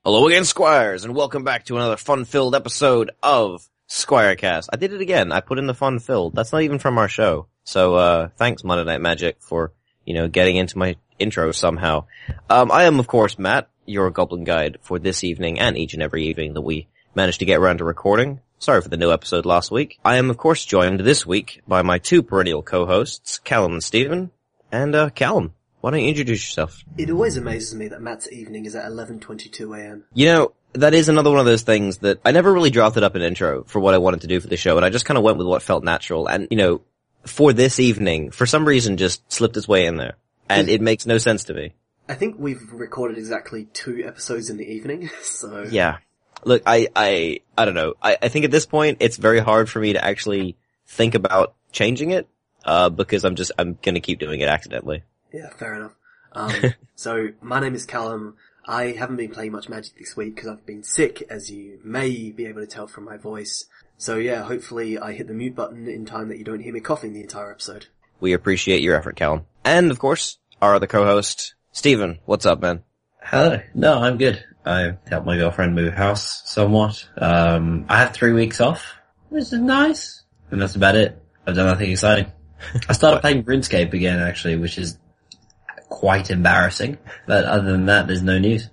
Hello again, Squires, and welcome back to another fun-filled episode of Squirecast. I did it again. I put in the fun-filled. That's not even from our show. So, thanks, Monday Night Magic, for, getting into my intro somehow. I am, of course, Matt, your Goblin Guide for this evening and each and every evening that we managed to get around to recording. Sorry for the no episode last week. I am, of course, joined this week by my two perennial co-hosts, Callum and Stephen. And, Callum, why don't you introduce yourself? It always amazes me that Matt's evening is at 11:22 a.m. That is another one of those things that I never really drafted up an intro for what I wanted to do for the show, and I just kind of went with what felt natural. And, for this evening, for some reason, just slipped its way in there. And it makes no sense to me. I think we've recorded exactly 2 episodes in the evening, so... Yeah. Look, I don't know. I think at this point, it's very hard for me to actually think about changing it, because I'm gonna keep doing it accidentally. Yeah, fair enough. So, my name is Callum. I haven't been playing much Magic this week because I've been sick, as you may be able to tell from my voice. So yeah, hopefully I hit the mute button in time that you don't hear me coughing the entire episode. We appreciate your effort, Callum. And, of course, our other co-host, Stephen. What's up, man? Hello. No, I'm good. I helped my girlfriend move house somewhat. I had 3 weeks off, which is nice. And that's about it. I've done nothing exciting. I started playing RuneScape again, actually, which is quite embarrassing. But other than that, there's no news.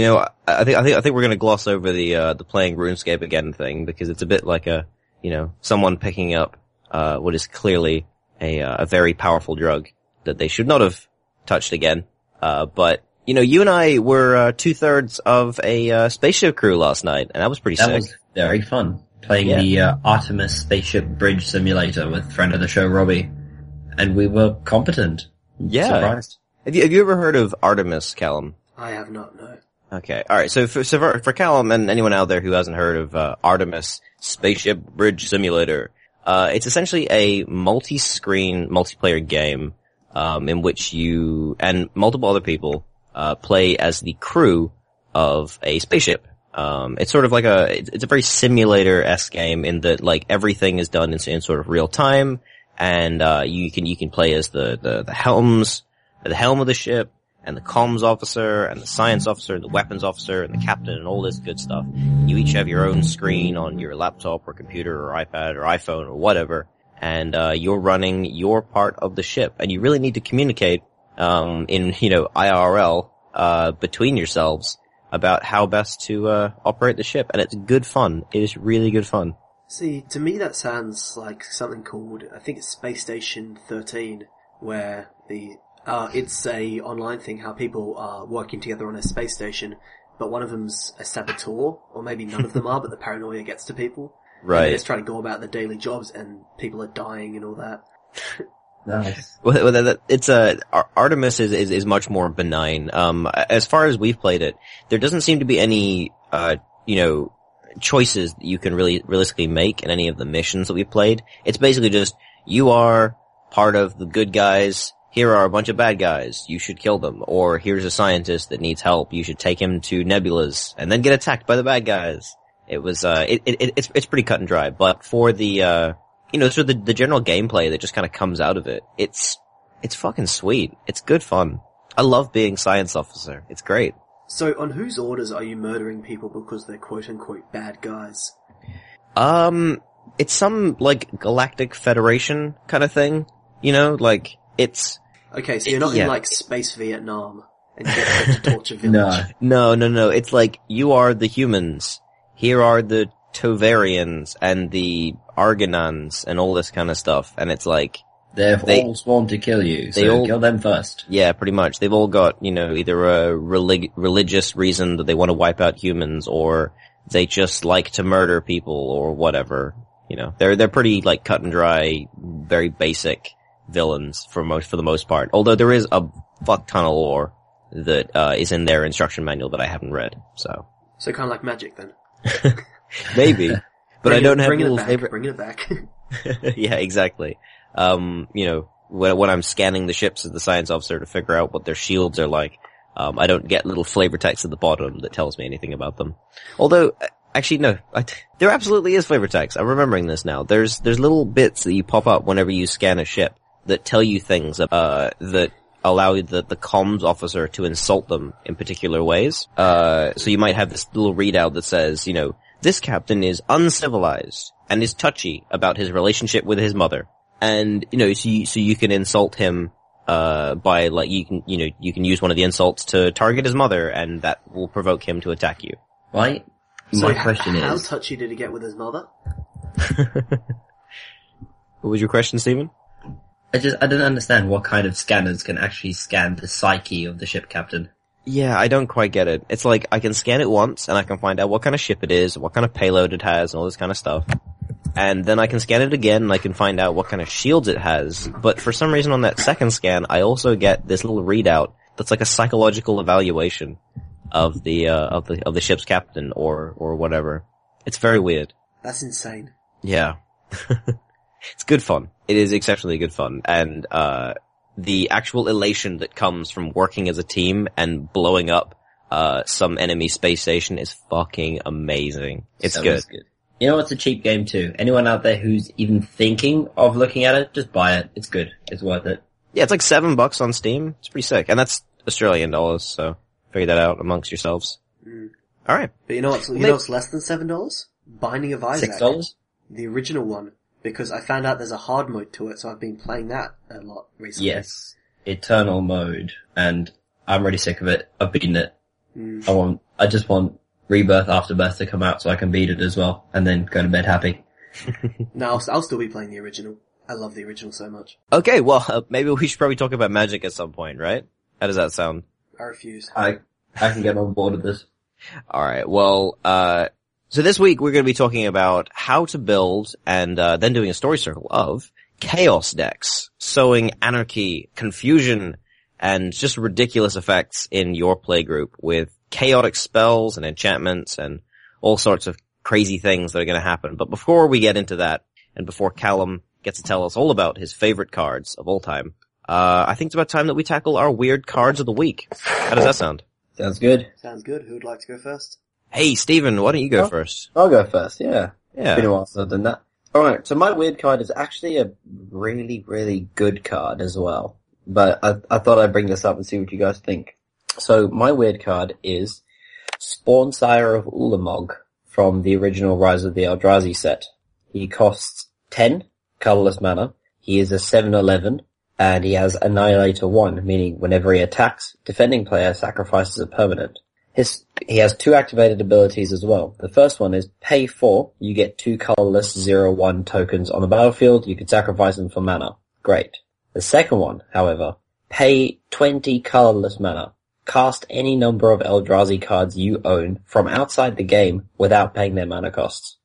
I think we're gonna gloss over the playing RuneScape again thing, because it's a bit like someone picking up, what is clearly a very powerful drug that they should not have touched again. But, you and I were, 2/3 of a, spaceship crew last night, and that was pretty sick. That was very fun. Playing the, Artemis Spaceship Bridge Simulator with friend of the show, Robbie. And we were competent. Yeah. Surprised. Have you ever heard of Artemis, Callum? I have not, no. Okay. Alright. So for Callum and anyone out there who hasn't heard of, Artemis Spaceship Bridge Simulator, it's essentially a multi-screen multiplayer game, in which you and multiple other people, play as the crew of a spaceship. It's sort of like it's a very simulator-esque game in that, like, everything is done in sort of real time, and, you can play as the helm of the ship, and the comms officer, and the science officer, and the weapons officer, and the captain, and all this good stuff. You each have your own screen on your laptop, or computer, or iPad, or iPhone, or whatever, and, you're running your part of the ship, and you really need to communicate, in, IRL, between yourselves about how best to, operate the ship, and it's good fun. It is really good fun. See, to me that sounds like something called, I think it's Space Station 13, where it's a online thing, how people are working together on a space station, but one of them's a saboteur, or maybe none of them are, but the paranoia gets to people. Right. And they just try to go about their daily jobs, and people are dying and all that. Nice. Well, Artemis is much more benign. As far as we've played it, there doesn't seem to be any, choices that you can really realistically make in any of the missions that we've played. It's basically just, you are part of the good guys, here are a bunch of bad guys, you should kill them. Or here's a scientist that needs help, you should take him to Nebulas, and then get attacked by the bad guys. It was, it's pretty cut and dry, but for the, sort of the general gameplay that just kind of comes out of it, it's fucking sweet. It's good fun. I love being science officer. It's great. So, on whose orders are you murdering people because they're quote-unquote bad guys? It's some, like, Galactic Federation kind of thing. It's... Okay, so you're not in, like, Space Vietnam, and you get sent to Torture Village. No. It's like, you are the humans. Here are the Tovarians and the Argonauts and all this kind of stuff. And it's like... They've all sworn to kill you, so kill them first. Yeah, pretty much. They've all got, either a religious reason that they want to wipe out humans, or they just like to murder people, or whatever. They're pretty, like, cut and dry, very basic villains for the most part. Although there is a fuck ton of lore that, is in their instruction manual that I haven't read, so. So kind of like Magic, then? Maybe. But I don't have little favorite... Bring it back. Yeah, exactly. When I'm scanning the ships as the science officer to figure out what their shields are like, I don't get little flavor text at the bottom that tells me anything about them. Although, actually, no, there absolutely is flavor text. I'm remembering this now. There's little bits that you pop up whenever you scan a ship that tell you things, that allow the comms officer to insult them in particular ways. So you might have this little readout that says, this captain is uncivilized and is touchy about his relationship with his mother. And, so you can insult him, by like, you can use one of the insults to target his mother, and that will provoke him to attack you. Right? So My question how is... touchy did he get with his mother? What was your question, Stephen? I don't understand what kind of scanners can actually scan the psyche of the ship captain. Yeah, I don't quite get it. It's like, I can scan it once, and I can find out what kind of ship it is, what kind of payload it has, and all this kind of stuff. And then I can scan it again, and I can find out what kind of shields it has. But for some reason on that second scan, I also get this little readout that's like a psychological evaluation of the ship's captain or whatever. It's very weird. That's insane. Yeah. It's good fun. It is exceptionally good fun. And, the actual elation that comes from working as a team and blowing up, some enemy space station is fucking amazing. It's good. You know what's a cheap game too? Anyone out there who's even thinking of looking at it, just buy it. It's good. It's worth it. Yeah, it's like $7 on Steam. It's pretty sick. And that's Australian dollars, so figure that out amongst yourselves. Alright. But you know what's less than $7? Binding of Isaac. $6? The original one. Because I found out there's a hard mode to it, so I've been playing that a lot recently. Yes. Eternal mode. And I'm really sick of it. I've beaten it. I just want Rebirth Afterbirth to come out so I can beat it as well. And then go to bed happy. No, I'll still be playing the original. I love the original so much. Okay, well, maybe we should probably talk about Magic at some point, right? How does that sound? I refuse. I can get on board with this. Alright, well, so this week we're going to be talking about how to build and then doing a story circle of chaos decks, sowing anarchy, confusion, and just ridiculous effects in your playgroup with chaotic spells and enchantments and all sorts of crazy things that are going to happen. But before we get into that, and before Callum gets to tell us all about his favorite cards of all time, I think it's about time that we tackle our weird cards of the week. How does that sound? Sounds good. Sounds good. Who would like to go first? Hey, Stephen, why don't you go first? I'll go first, yeah. Yeah. It's been a while since I've done that. Alright, so my weird card is actually a really, really good card as well. But I thought I'd bring this up and see what you guys think. So my weird card is Spawn Sire of Ulamog from the original Rise of the Eldrazi set. He costs 10 colorless mana. He is a 7/11 and he has Annihilator 1, meaning whenever he attacks, defending player sacrifices a permanent. He has 2 activated abilities as well. The first one is pay 4, you get 2 colorless 0/1 tokens on the battlefield, you can sacrifice them for mana. Great. The second one, however, pay 20 colorless mana. Cast any number of Eldrazi cards you own from outside the game without paying their mana costs.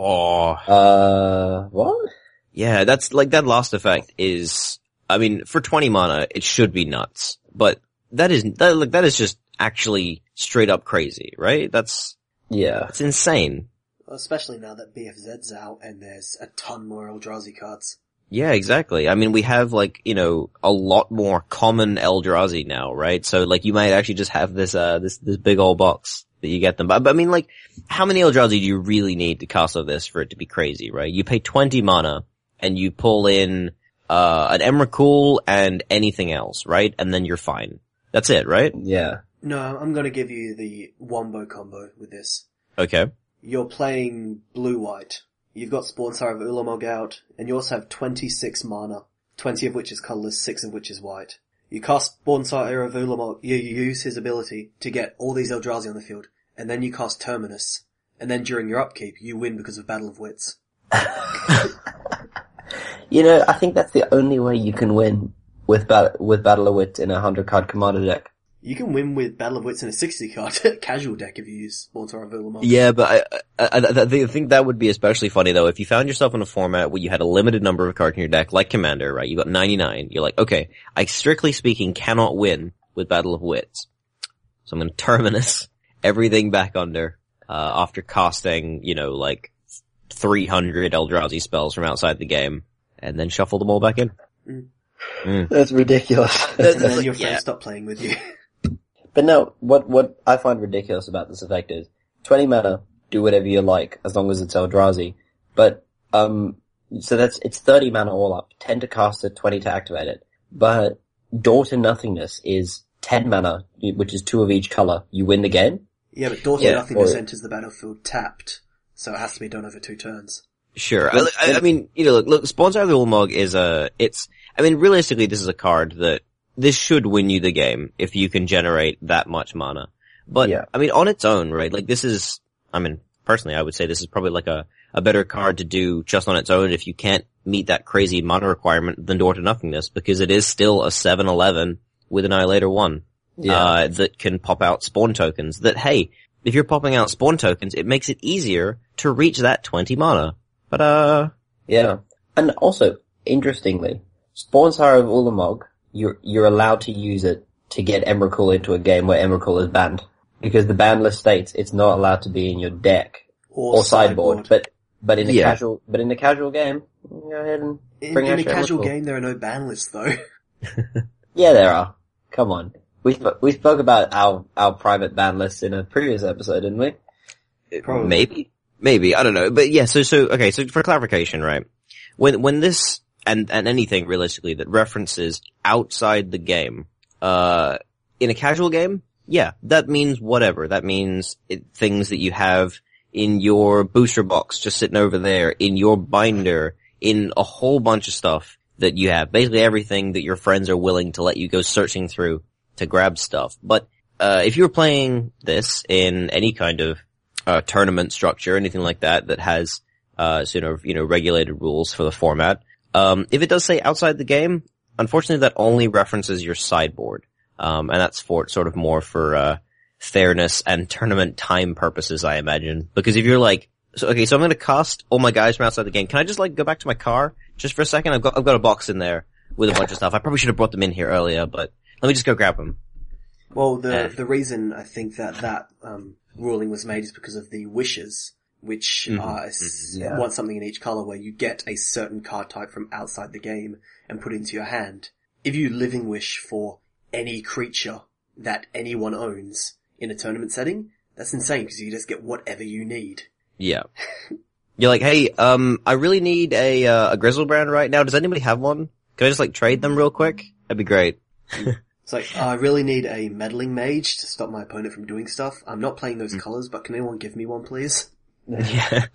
Whoa. What? Yeah, that's like that last effect is, I mean, for 20 mana, it should be nuts. But that is just actually straight up crazy, right? That's insane. Well, especially now that BFZ's out and there's a ton more Eldrazi cards. Yeah, exactly. I mean, we have like, a lot more common Eldrazi now, right? So like you might actually just have this big old box that you get them. But I mean, like, how many Eldrazi do you really need to cast of this for it to be crazy, right? You pay 20 mana and you pull in, an Emrakul and anything else, right? And then you're fine. That's it, right? Yeah. No, I'm gonna give you the Wombo combo with this. Okay. You're playing blue-white. You've got Spawn Sire of Ulamog out, and you also have 26 mana, 20 of which is colourless, 6 of which is white. You cast Spawn Sire of Ulamog, you use his ability to get all these Eldrazi on the field, and then you cast Terminus, and then during your upkeep, you win because of Battle of Wits. I think that's the only way you can win with Battle of Wits in a 100-card commander deck. You can win with Battle of Wits in a 60-card casual deck if you use Spawn Sire of Ulamog. Yeah, but I think that would be especially funny though if you found yourself in a format where you had a limited number of cards in your deck, like Commander, right? You got 99. You're like, okay, I strictly speaking cannot win with Battle of Wits. So I'm gonna Terminus everything back under, after casting, like 300 Eldrazi spells from outside the game, and then shuffle them all back in. That's ridiculous. And then your friends stop playing with you. But no, what I find ridiculous about this effect is 20 mana, do whatever you like, as long as it's Eldrazi. But, so it's 30 mana all up, 10 to cast it, 20 to activate it. But Door to Nothingness is 10 mana, which is 2 of each color. You win the game. Yeah, but Door to Nothingness enters the battlefield tapped, so it has to be done over 2 turns. Sure. I mean, look, Spawnsire of the Ulamog is realistically this is a card that this should win you the game if you can generate that much mana. But, I mean, on its own, right, like this is, I mean, personally I would say this is probably like a better card to do just on its own if you can't meet that crazy mana requirement than Door to Nothingness, because it is still a 7/11 with Annihilator 1. That can pop out spawn tokens that, hey, if you're popping out spawn tokens, it makes it easier to reach that 20 mana. But, yeah. And also, interestingly, Spawnsire of Ulamog, you're allowed to use it to get Emrakul into a game where Emrakul is banned. Because the ban list states it's not allowed to be in your deck. Or sideboard. But in a casual game, go ahead and bring in a casual game, there are no ban lists though. Yeah, there are. Come on. We spoke about our private ban lists in a previous episode, didn't we? Probably. Maybe. I don't know. But yeah, so for clarification, right? When this, and anything realistically that references outside the game, in a casual game, yeah, that means whatever. That means things that you have in your booster box just sitting over there, in your binder, in a whole bunch of stuff that you have. Basically everything that your friends are willing to let you go searching through to grab stuff. But, if you're playing this in any kind of, tournament structure, anything like that has, regulated rules for the format, if it does say outside the game, unfortunately that only references your sideboard. And that's sort of more for, fairness and tournament time purposes, I imagine. Because if you're like, so I'm gonna cast all my guys from outside the game. Can I just go back to my car just for a second? I've got a box in there with a bunch of stuff. I probably should have brought them in here earlier, but let me just go grab them. Well, the reason I think that ruling was made is because of the wishes, which want something in each color where you get a certain card type from outside the game and put it into your hand. If you living wish for any creature that anyone owns in a tournament setting, that's insane because you just get whatever you need. Yeah. You're like, hey, I really need a Grizzlebrand right now. Does anybody have one? Can I just trade them real quick? That'd be great. It's like, I really need a meddling mage to stop my opponent from doing stuff. I'm not playing those colors, but can anyone give me one, please? Yeah.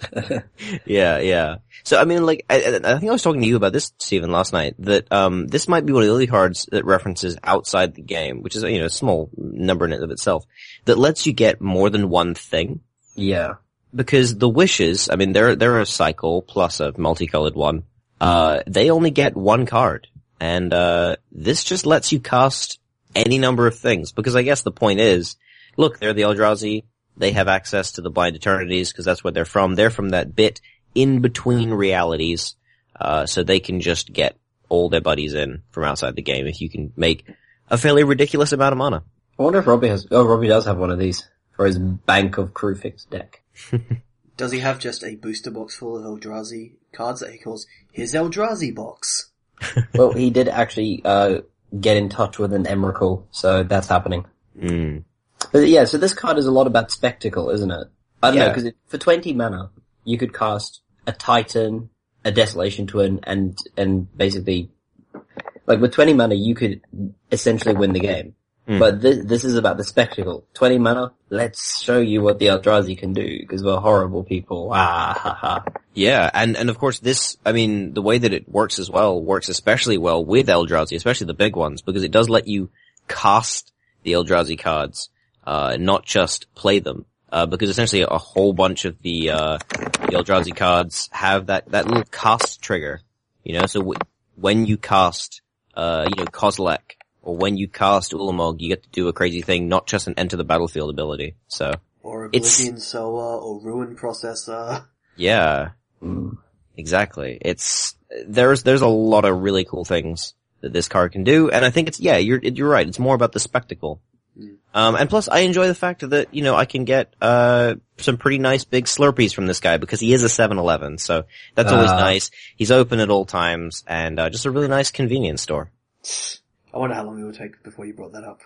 Yeah. So, I mean, I think I was talking to you about this, Stephen, last night, that, this might be one of the only cards that references outside the game, which is, a small number in and of itself, that lets you get more than one thing. Yeah. Because the wishes, I mean, they're a cycle plus a multicolored one. They only get one card. And, this just lets you cast any number of things. Because I guess the point is, look, they're the Eldrazi. They have access to the Blind Eternities because that's where they're from. They're from that bit in between realities. So they can just get all their buddies in from outside the game if you can make a fairly ridiculous amount of mana. I wonder if Robbie Robbie does have one of these for his Bank of Crewfix deck. Does he have just a booster box full of Eldrazi cards that he calls his Eldrazi box? Well, he did actually, get in touch with an Emrakul, so that's happening. Mm. But yeah, so this card is a lot about spectacle, isn't it? I don't know, because for 20 mana, you could cast a Titan, a Desolation Twin, and basically, with 20 mana, you could essentially win the game. Mm. But this is about the spectacle. 20 mana, let's show you what the Eldrazi can do, because we're horrible people. Ah, ha, ha. Yeah, and of course this, I mean, the way that it works as well, works especially well with Eldrazi, especially the big ones, because it does let you cast the Eldrazi cards, not just play them. Because essentially a whole bunch of the Eldrazi cards have that little cast trigger, so when you cast, Kozilek, or when you cast Ulamog, you get to do a crazy thing, not just an enter the battlefield ability, so. Or Oblivion Sower, or Ruin Processor. Yeah. Exactly. There's a lot of really cool things that this card can do, and I think you're right, it's more about the spectacle. And plus I enjoy the fact that, I can get, some pretty nice big Slurpees from this guy because he is a 7-Eleven, so that's always nice. He's open at all times, and, just a really nice convenience store. I wonder how long it would take before you brought that up.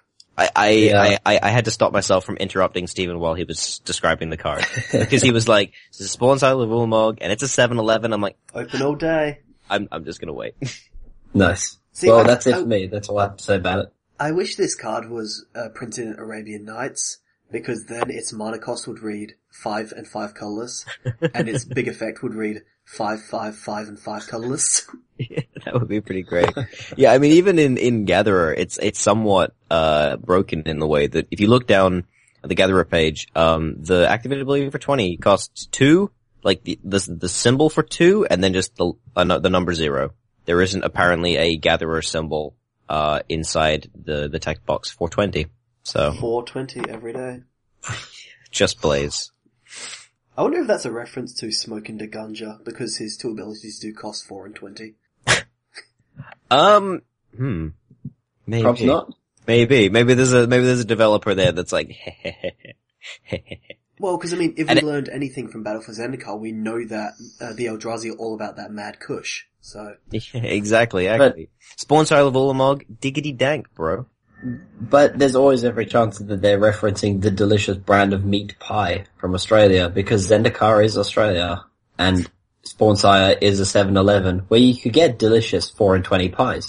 I had to stop myself from interrupting Stephen while he was describing the card. Because he was like, this is Spawnsire of Ulamog, and it's a 7-Eleven. I'm like, open all day. I'm just gonna wait. Nice. See, Well, that's it for me. That's all I have to say about it. I wish this card was printed in Arabian Nights, because then its mana cost would read 5 and 5 colorless, and its big effect would read 5, 5, 5 and 5 colorless. Yeah, that would be pretty great. Yeah, I mean, even in Gatherer, it's somewhat, broken in the way that if you look down at the Gatherer page, the activated ability for 20 costs 2, like the symbol for 2, and then just the number 0. There isn't apparently a Gatherer symbol, inside the text box for 20. So. 420 every day. Just Blaze. I wonder if that's a reference to Smoking the Ganja, because his 2 abilities do cost 4 and 20. Maybe. Probably not. Maybe there's a developer there that's like, Well, because I mean, if we learned anything from Battle for Zendikar, we know that the Eldrazi are all about that mad kush. So yeah, exactly. Spawn style of Ulamog, diggity dank, bro. But there's always every chance that they're referencing the delicious brand of meat pie from Australia, because Zendikar is Australia, and Spawnsire is a 7-Eleven, where you could get delicious 4 and 20 pies.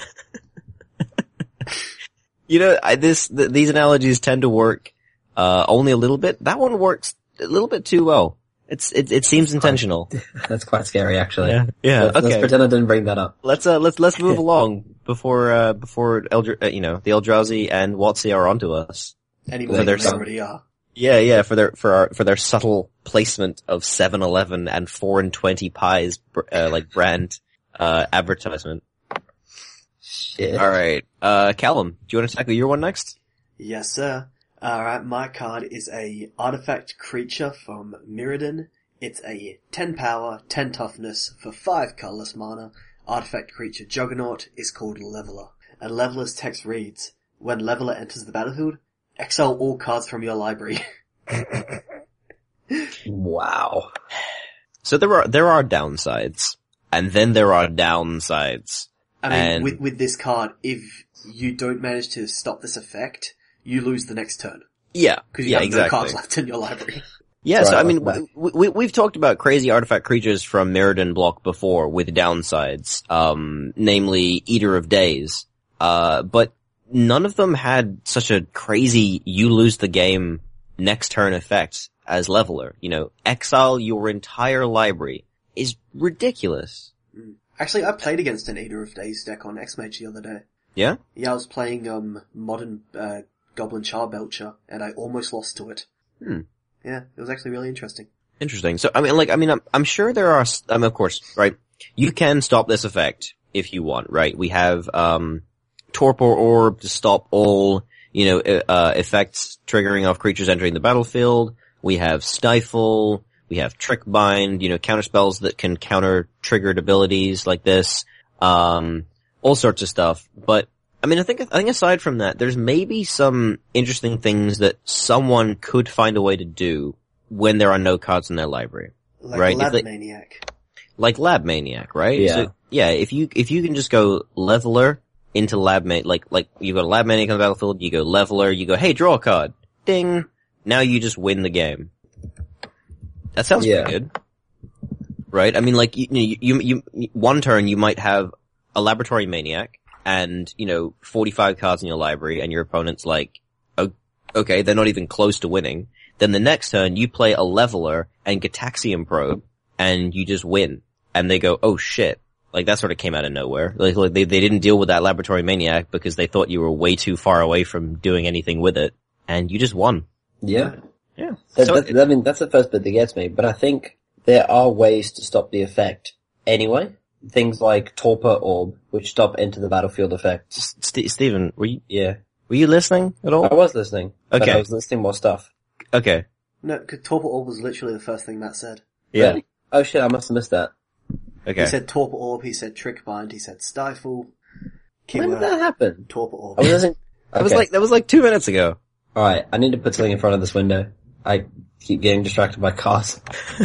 You know, these analogies tend to work, only a little bit. That one works a little bit too well. It seems intentional. That's quite scary, actually. Yeah. Let's Okay. pretend I didn't bring that up. Let's move along before the Eldrazi and WotC are onto us. anyway, For their they already are. Yeah, for their subtle placement of 7-Eleven and 4 and 20 pies, like brand, advertisement. Shit. Alright, Callum, do you want to tackle your one next? Yes, sir. Alright, my card is a artifact creature from Mirrodin. It's a 10 power, 10 toughness for 5 colorless mana. Artifact creature Juggernaut is called Leveler. And Leveler's text reads, when Leveler enters the battlefield, exile all cards from your library. Wow. So there are downsides, and then there are downsides. I mean, with this card, if you don't manage to stop this effect, you lose the next turn. Yeah, Because you have no cards left in your library. Yeah, Right, so I mean, right. we've talked about crazy artifact creatures from Mirrodin block before with downsides, namely Eater of Days. But none of them had such a crazy you lose the game next turn effect as Leveler. You know, exile your entire library is ridiculous. Actually, I played against an Eater of Days deck on X-Mage the other day. Yeah? Yeah, I was playing, modern, Goblin Charbelcher, and I almost lost to it. Yeah, it was actually really interesting. Interesting. So, I'm sure there are, of course, right? You can stop this effect if you want, right? We have, Torpor Orb to stop all, effects triggering off creatures entering the battlefield. We have Stifle. We have Trick Bind, counter spells that can counter triggered abilities like this. All sorts of stuff. But, I think aside from that, there's maybe some interesting things that someone could find a way to do when there are no cards in their library. Like right? Lab Maniac. Like Lab Maniac, right? Yeah. So, yeah, if you can just go Leveler into Lab Maniac, like you go to Lab Maniac on the battlefield, you go Leveler, you go, hey, draw a card. Ding! Now you just win the game. That sounds pretty good. Right? You one turn you might have a Laboratory Maniac and, 45 cards in your library and your opponent's like, oh, okay, they're not even close to winning. Then the next turn you play a Leveler and Gitaxian Probe and you just win. And they go, oh shit. Like that sort of came out of nowhere. Like they didn't deal with that Laboratory Maniac because they thought you were way too far away from doing anything with it. And you just won. Yeah. Yeah. That's the first bit that gets me, but I think there are ways to stop the effect anyway. Things like Torpor Orb, which stop into the battlefield effect. Steven, were you listening at I all? was listening. But Okay. I was listing more stuff. Okay. No, because Torpor Orb was literally the first thing Matt said. Yeah. Really? Oh shit, I must have missed that. Okay. He said Torpor Orb, he said Trick Bind, he said Stifle. When Keyword, did that happen? Torpor Orb. I was listening. That was like 2 minutes ago. Alright, I need to put something in front of this window. I keep getting distracted by cars.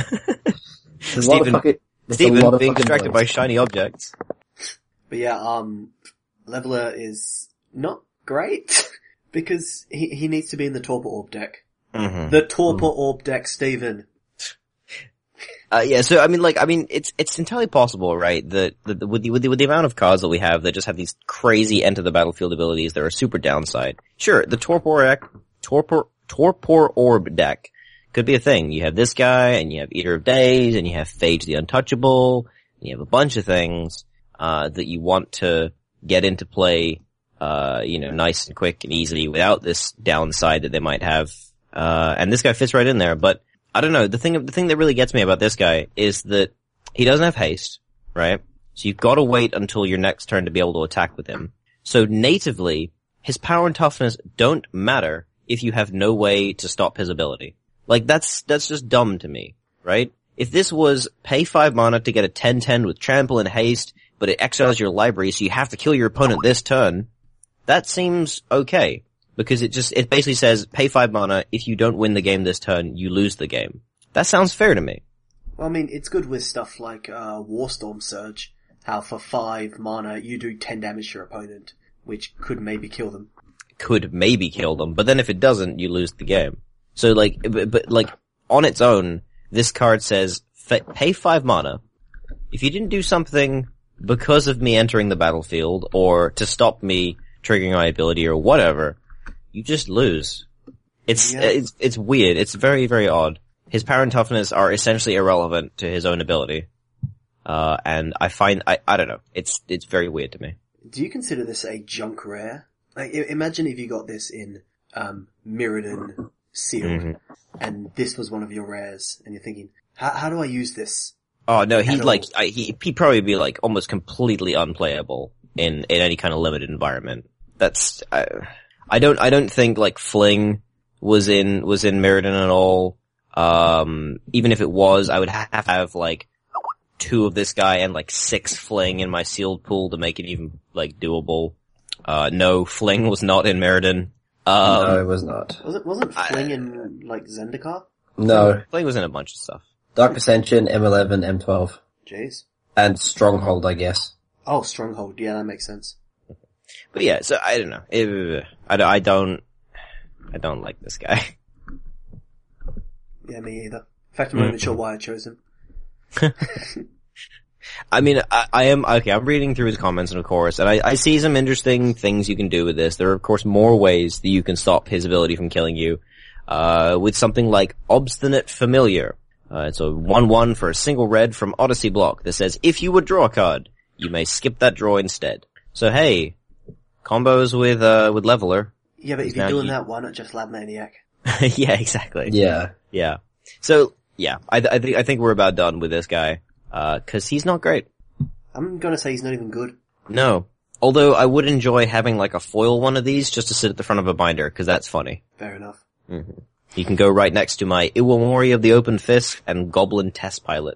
There's a lot of Steven, fucking being distracted noise. by shiny objects. But yeah, Leveler is not great, because he needs to be in the Torpor Orb deck. Mm-hmm. The Torpor Orb deck, Steven. Yeah, so it's entirely possible, right? That with the amount of cards that we have that just have these crazy enter the battlefield abilities that are super downside. Sure, the Torpor Orb deck could be a thing. You have this guy, and you have Eater of Days, and you have Phage the Untouchable, and you have a bunch of things that you want to get into play, nice and quick and easily without this downside that they might have. And this guy fits right in there, but I don't know. The thing that really gets me about this guy is that he doesn't have haste, right? So you've got to wait until your next turn to be able to attack with him. So natively, his power and toughness don't matter if you have no way to stop his ability. Like that's just dumb to me, right? If this was pay 5 mana to get a 10/10 with trample and haste, but it exiles your library so you have to kill your opponent this turn, that seems okay. Because it basically says, pay 5 mana, if you don't win the game this turn, you lose the game. That sounds fair to me. Well, I mean, it's good with stuff like, Warstorm Surge, how for 5 mana you do 10 damage to your opponent, which could maybe kill them. But then if it doesn't, you lose the game. So on its own, this card says, pay 5 mana. If you didn't do something because of me entering the battlefield, or to stop me triggering my ability or whatever, you just lose. It's weird. It's very, very odd. His power and toughness are essentially irrelevant to his own ability. And I find, I don't know. It's very weird to me. Do you consider this a junk rare? Like, imagine if you got this in, Mirrodin sealed, and this was one of your rares, and you're thinking, how do I use this? Oh no, he'd probably be like almost completely unplayable in any kind of limited environment. That's, I don't think like Fling was in Mirrodin at all. Even if it was, I would have to have like 2 of this guy and like 6 Fling in my sealed pool to make it even like doable. No, Fling was not in Mirrodin. No, it was not. Wasn't Fling in like Zendikar? No. Fling was in a bunch of stuff. Dark Ascension, M11, M12. Jeez. And Stronghold, I guess. Oh, Stronghold. Yeah, that makes sense. But yeah, so I don't know. I don't like this guy. Yeah, me either. In fact, I'm not even sure why I chose him. I mean, I'm reading through his comments, and of course, and I see some interesting things you can do with this. There are, of course, more ways that you can stop his ability from killing you, with something like Obstinate Familiar. It's a 1/1 for a single red from Odyssey block that says, if you would draw a card, you may skip that draw instead. So hey, combos with Leveler. Yeah, but if you're doing that, why not just Lab Maniac? Yeah, exactly. Yeah. So, yeah, I think we're about done with this guy, cause he's not great. I'm gonna say he's not even good. No. Although I would enjoy having like a foil one of these just to sit at the front of a binder, cause that's funny. Fair enough. Mm-hmm. You can go right next to my Iwamori of the Open Fist and Goblin Test Pilot.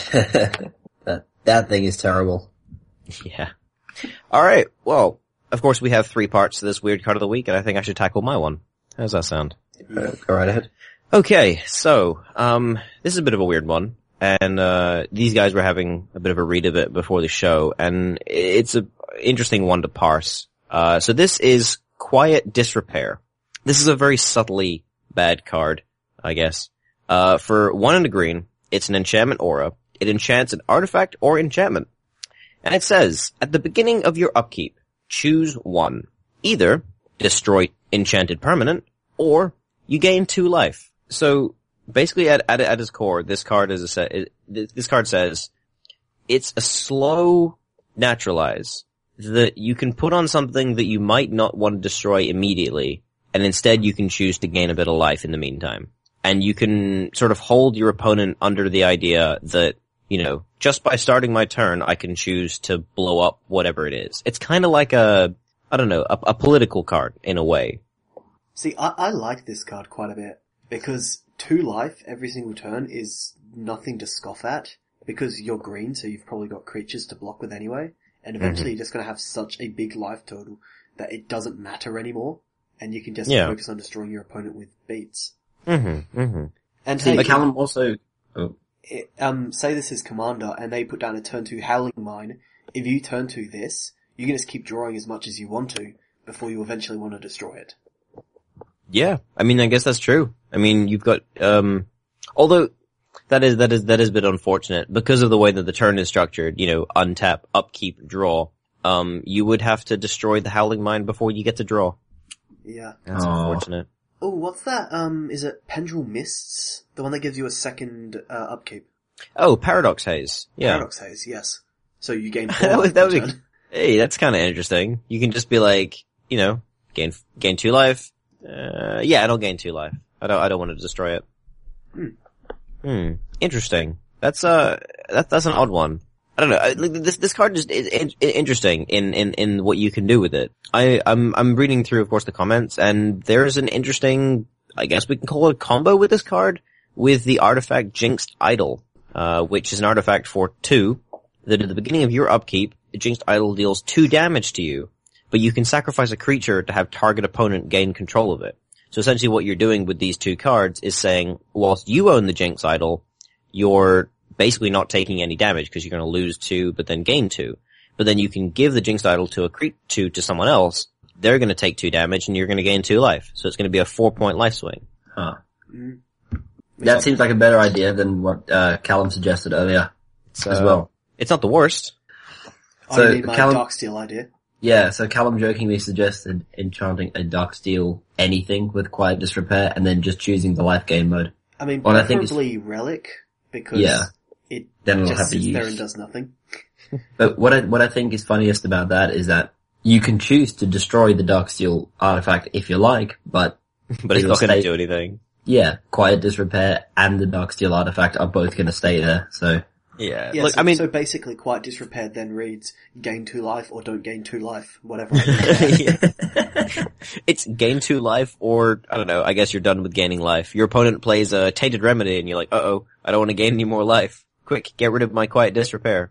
that thing is terrible. Yeah. Alright, well, of course we have 3 parts to this weird card of the week, and I think I should tackle my one. How does that sound? Go right ahead. Okay, so, this is a bit of a weird one, and, these guys were having a bit of a read of it before the show, and it's a interesting one to parse. So this is Quiet Disrepair. This is a very subtly bad card, I guess. For 1 and a green, it's an enchantment aura. It enchants an artifact or enchantment. And it says, at the beginning of your upkeep, choose 1. Either destroy enchanted permanent, or you gain 2 life. So basically, at its core, this card says it's a slow naturalize that you can put on something that you might not want to destroy immediately, and instead you can choose to gain a bit of life in the meantime. And you can sort of hold your opponent under the idea that, just by starting my turn, I can choose to blow up whatever it is. It's kind of like a political card in a way. See, I like this card quite a bit, because 2 life every single turn is nothing to scoff at, because you're green, so you've probably got creatures to block with anyway, and eventually you're just going to have such a big life total that it doesn't matter anymore, and you can just focus on destroying your opponent with beats. And hey, Callum also... say this is Commander, and they put down a turn 2 Howling Mine. If you turn 2 this, you can just keep drawing as much as you want to, before you eventually want to destroy it. Yeah, I mean, I guess that's true. I mean, you've got, although, That is a bit unfortunate because of the way that the turn is structured. You know, untap, upkeep, draw. You would have to destroy the Howling Mine before you get to draw. Yeah. That's unfortunate. Oh, what's that? Is it Pendril Mists? The one that gives you a second upkeep. Oh, Paradox Haze. Yeah. Paradox Haze, yes. So you gain 4 that life would per be, turn. hey, that's kind of interesting. You can just be like, you know, gain 2 life. Yeah, it'll gain 2 life. I don't want to destroy it. Interesting. That's an odd one. I don't know. This card is interesting in what you can do with it. I'm reading through, of course, the comments, and there's an interesting, I guess we can call it a combo with this card, with the artifact Jinxed Idol, which is an artifact for 2, that at the beginning of your upkeep, Jinxed Idol deals 2 damage to you, but you can sacrifice a creature to have target opponent gain control of it. So essentially what you're doing with these 2 cards is saying, whilst you own the Jinx Idol, you're basically not taking any damage because you're going to lose 2 but then gain 2. But then you can give the Jinx Idol to someone else, they're going to take 2 damage and you're going to gain 2 life. So it's going to be a 4-point life swing. Huh. That seems like a better idea than what Callum suggested earlier as well. It's not the worst. So I mean my Darksteel idea. Yeah, so Callum jokingly suggested enchanting a Darksteel anything with Quiet Disrepair and then just choosing the life gain mode. I mean, Well, I think preferably Relic, because it then it'll just have to sits there use. and does nothing. But what I think is funniest about that is that you can choose to destroy the Darksteel artifact if you like, but But it's it'll not going to stay- do anything. yeah, Quiet Disrepair and the Darksteel artifact are both going to stay there, so... Yeah. Yeah, Look, so, I mean, so basically Quiet Disrepair then reads gain 2 life or don't gain 2 life, whatever. it's gain 2 life, or, I don't know, I guess you're done with gaining life. Your opponent plays a Tainted Remedy and you're like, uh-oh, I don't want to gain any more life. Quick, get rid of my Quiet Disrepair.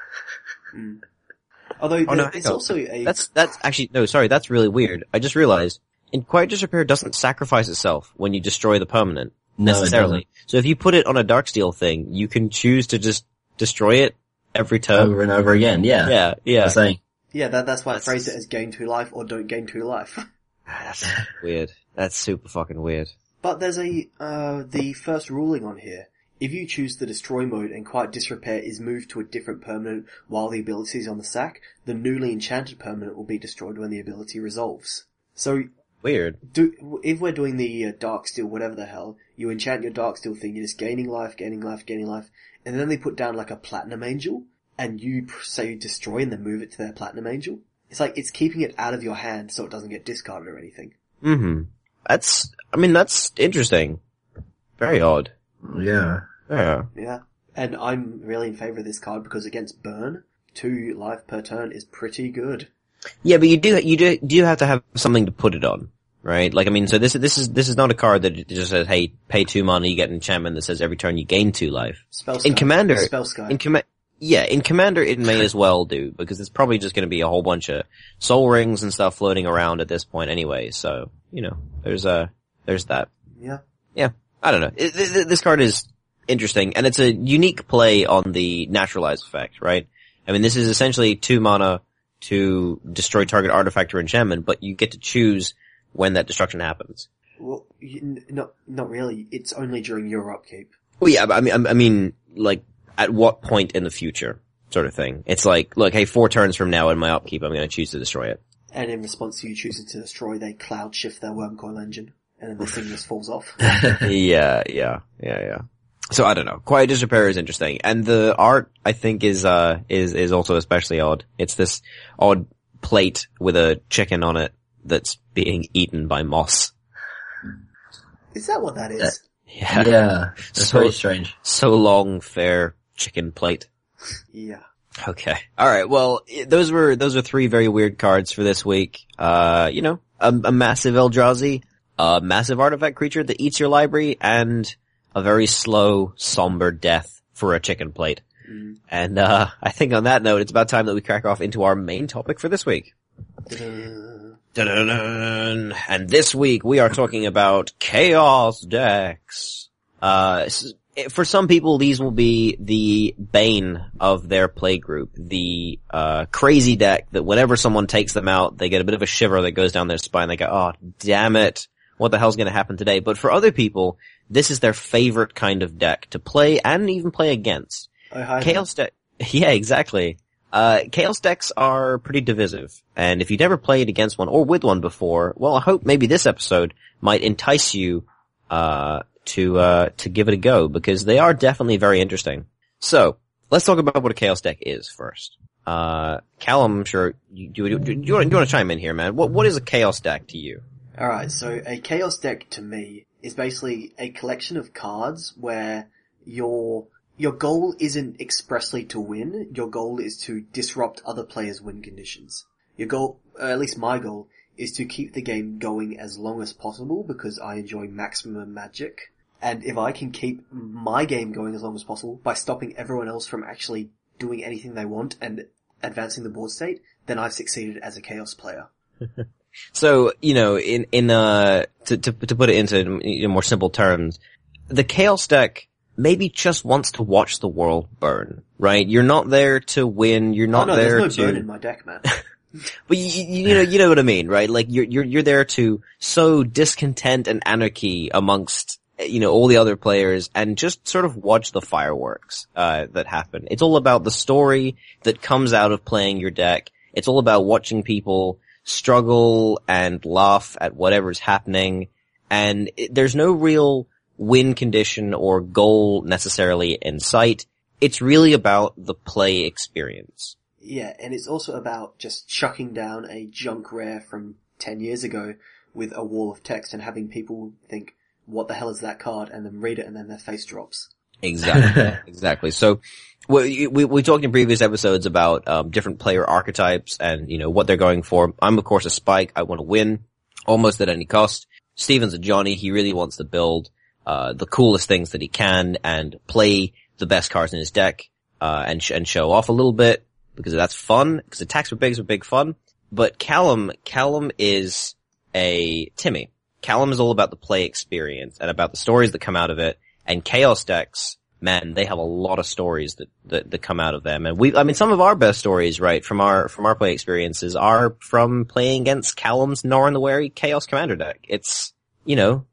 Although Oh, no, it's hang on. also a... That's actually, no, sorry, that's really weird. I just realized, Quiet Disrepair doesn't sacrifice itself when you destroy the permanent, No, it necessarily. So if you put it on a Darksteel thing, you can choose to just destroy it every turn. Over and over again, yeah. Yeah. I'm saying. Yeah, that's why I phrased it as gain 2 life or don't gain 2 life. That's weird. That's super fucking weird. But there's the first ruling on here. If you choose the destroy mode and Quiet Disrepair is moved to a different permanent while the ability is on the sack, the newly enchanted permanent will be destroyed when the ability resolves. So, Weird. if we're doing the Darksteel, whatever the hell, you enchant your Darksteel thing, you're just gaining life, and then they put down like a Platinum Angel, and you say destroy and then move it to their Platinum Angel. It's like, it's keeping it out of your hand so it doesn't get discarded or anything. That's interesting. Very odd. Yeah. Yeah. Yeah. And I'm really in favor of this card because against Burn, 2 life per turn is pretty good. Yeah, but you do have to have something to put it on, right? Like, I mean, so this is not a card that just says, hey, pay 2 mana, you get an enchantment that says every turn you gain 2 life. Spellsky. In Commander, Spellsky. in Commander it may as well do, because it's probably just gonna be a whole bunch of soul rings and stuff floating around at this point anyway, so, you know, there's that. Yeah. Yeah. I don't know. This card is interesting, and it's a unique play on the naturalize effect, right? I mean, this is essentially 2 mana to destroy target artifact or enchantment, but you get to choose when that destruction happens. Well, not really. It's only during your upkeep. Well, yeah, but I mean, like, at what point in the future, sort of thing. It's like, look, hey, 4 turns from now in my upkeep, I'm gonna choose to destroy it. And in response to you choosing to destroy, they cloud shift their Wormcoil engine, and then this thing just falls off. Yeah. So I don't know. Quiet Disrepair is interesting, and the art I think is also especially odd. It's this odd plate with a chicken on it that's being eaten by moss. Is that what that is? Yeah. Yeah. That's So- very strange. So long, fair chicken plate. Yeah. Okay. Alright, well, those are 3 very weird cards for this week. A massive Eldrazi, a massive artifact creature that eats your library, and a very slow, somber death for a chicken plate. And, I think on that note, it's about time that we crack off into our main topic for this week. Dun-dun-dun. And this week we are talking about Chaos decks. For some people, these will be the bane of their play group. The crazy deck that whenever someone takes them out, they get a bit of a shiver that goes down their spine. They go, oh, damn it. what the hell's going to happen today. But for other people, this is their favorite kind of deck to play and even play against. Chaos deck. Yeah, exactly. Chaos decks are pretty divisive, and if you've never played against one or with one before, well, I hope maybe this episode might entice you to give it a go, because they are definitely very interesting. So, let's talk about what a Chaos deck is first. Callum, I'm sure you want to chime in here, man. What is a Chaos deck to you? Alright, so a Chaos deck to me is basically a collection of cards where your goal isn't expressly to win, your goal is to disrupt other players' win conditions. Your goal, at least my goal, is to keep the game going as long as possible because I enjoy maximum magic. And if I can keep my game going as long as possible by stopping everyone else from actually doing anything they want and advancing the board state, then I've succeeded as a Chaos player. So, you know, to put it into more simple terms, the Chaos deck maybe just wants to watch the world burn, right? You're not there to win, you're not there there's to... no burn in my deck, man. But you know what I mean, right? Like you're there to sow discontent and anarchy amongst, all the other players and just sort of watch the fireworks, that happen. It's all about the story that comes out of playing your deck. It's all about watching people struggle and laugh at whatever's happening. And there's no real win condition or goal necessarily in sight. It's really about the play experience. Yeah, and it's also about just chucking down a junk rare from 10 years ago with a wall of text and having people think, what the hell is that card? And then read it and then their face drops. Exactly. Exactly. So we talked in previous episodes about different player archetypes and, what they're going for. I'm of course a Spike. I want to win almost at any cost. Steven's a Johnny. He really wants to build the coolest things that he can and play the best cards in his deck and show off a little bit, because that's fun, because attacks with bigs are big fun. But Callum is a Timmy. Callum is all about the play experience and about the stories that come out of it. And Chaos decks, man, they have a lot of stories that come out of them. And some of our best stories, right, from our play experiences are from playing against Callum's Norrin the Wary Chaos Commander deck. It's, the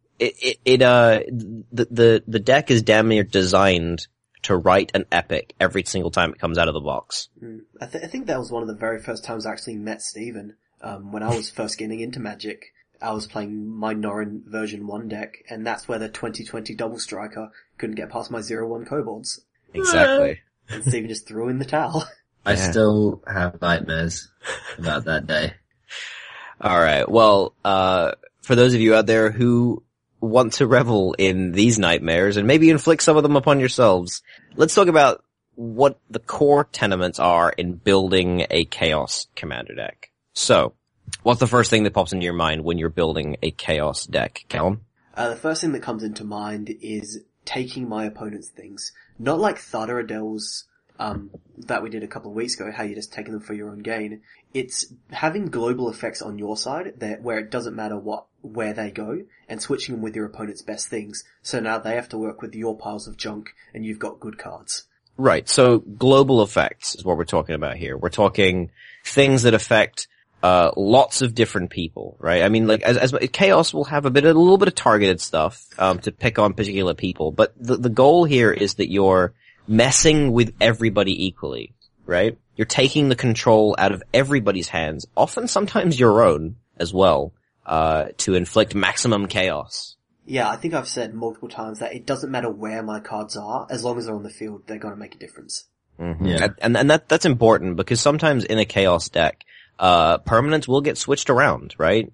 deck is damn near designed to write an epic every single time it comes out of the box. I think that was one of the very first times I actually met Steven. When I was first getting into Magic, I was playing my Norrin version 1 deck, and that's where the 2020 Double Striker couldn't get past my 0-1 kobolds. Exactly. And Steven just threw in the towel. I still have nightmares about that day. Alright, well, for those of you out there who want to revel in these nightmares and maybe inflict some of them upon yourselves, let's talk about what the core tenements are in building a Chaos Commander deck. So, what's the first thing that pops into your mind when you're building a Chaos deck, Callum? The first thing that comes into mind is taking my opponent's things. Not like Thada Adele's, that we did a couple of weeks ago, how you're just taking them for your own gain. It's having global effects on your side, where it doesn't matter where they go, and switching them with your opponent's best things. So now they have to work with your piles of junk, and you've got good cards. Right, so global effects is what we're talking about here. We're talking things that affect lots of different people, right? I mean, like, as Chaos will have a little bit of targeted stuff, to pick on particular people, but the goal here is that you're messing with everybody equally, right? You're taking the control out of everybody's hands, often sometimes your own as well, to inflict maximum chaos. Yeah, I think I've said multiple times that it doesn't matter where my cards are, as long as they're on the field, they're gonna make a difference. Mm-hmm. Yeah. And that's important, because sometimes in a Chaos deck, permanents will get switched around, right?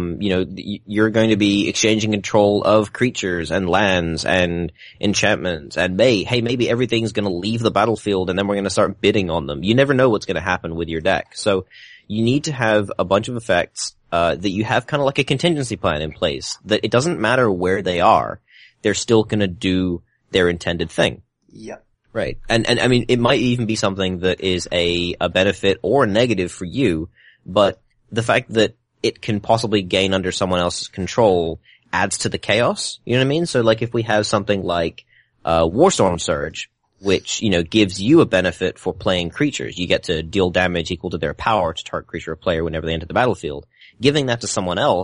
You're going to be exchanging control of creatures and lands and enchantments, and maybe everything's gonna leave the battlefield and then we're gonna start bidding on them. You never know what's gonna happen with your deck. So you need to have a bunch of effects, that you have kind of like a contingency plan in place, that it doesn't matter where they are, they're still gonna do their intended thing. Yep. Right. And I mean, it might even be something that is a benefit or a negative for you, but the fact that it can possibly gain under someone else's control adds to the chaos. You know what I mean? So like if we have something like, Warstorm Surge, which, gives you a benefit for playing creatures. You get to deal damage equal to their power to target creature or player whenever they enter the battlefield. Giving that to someone else,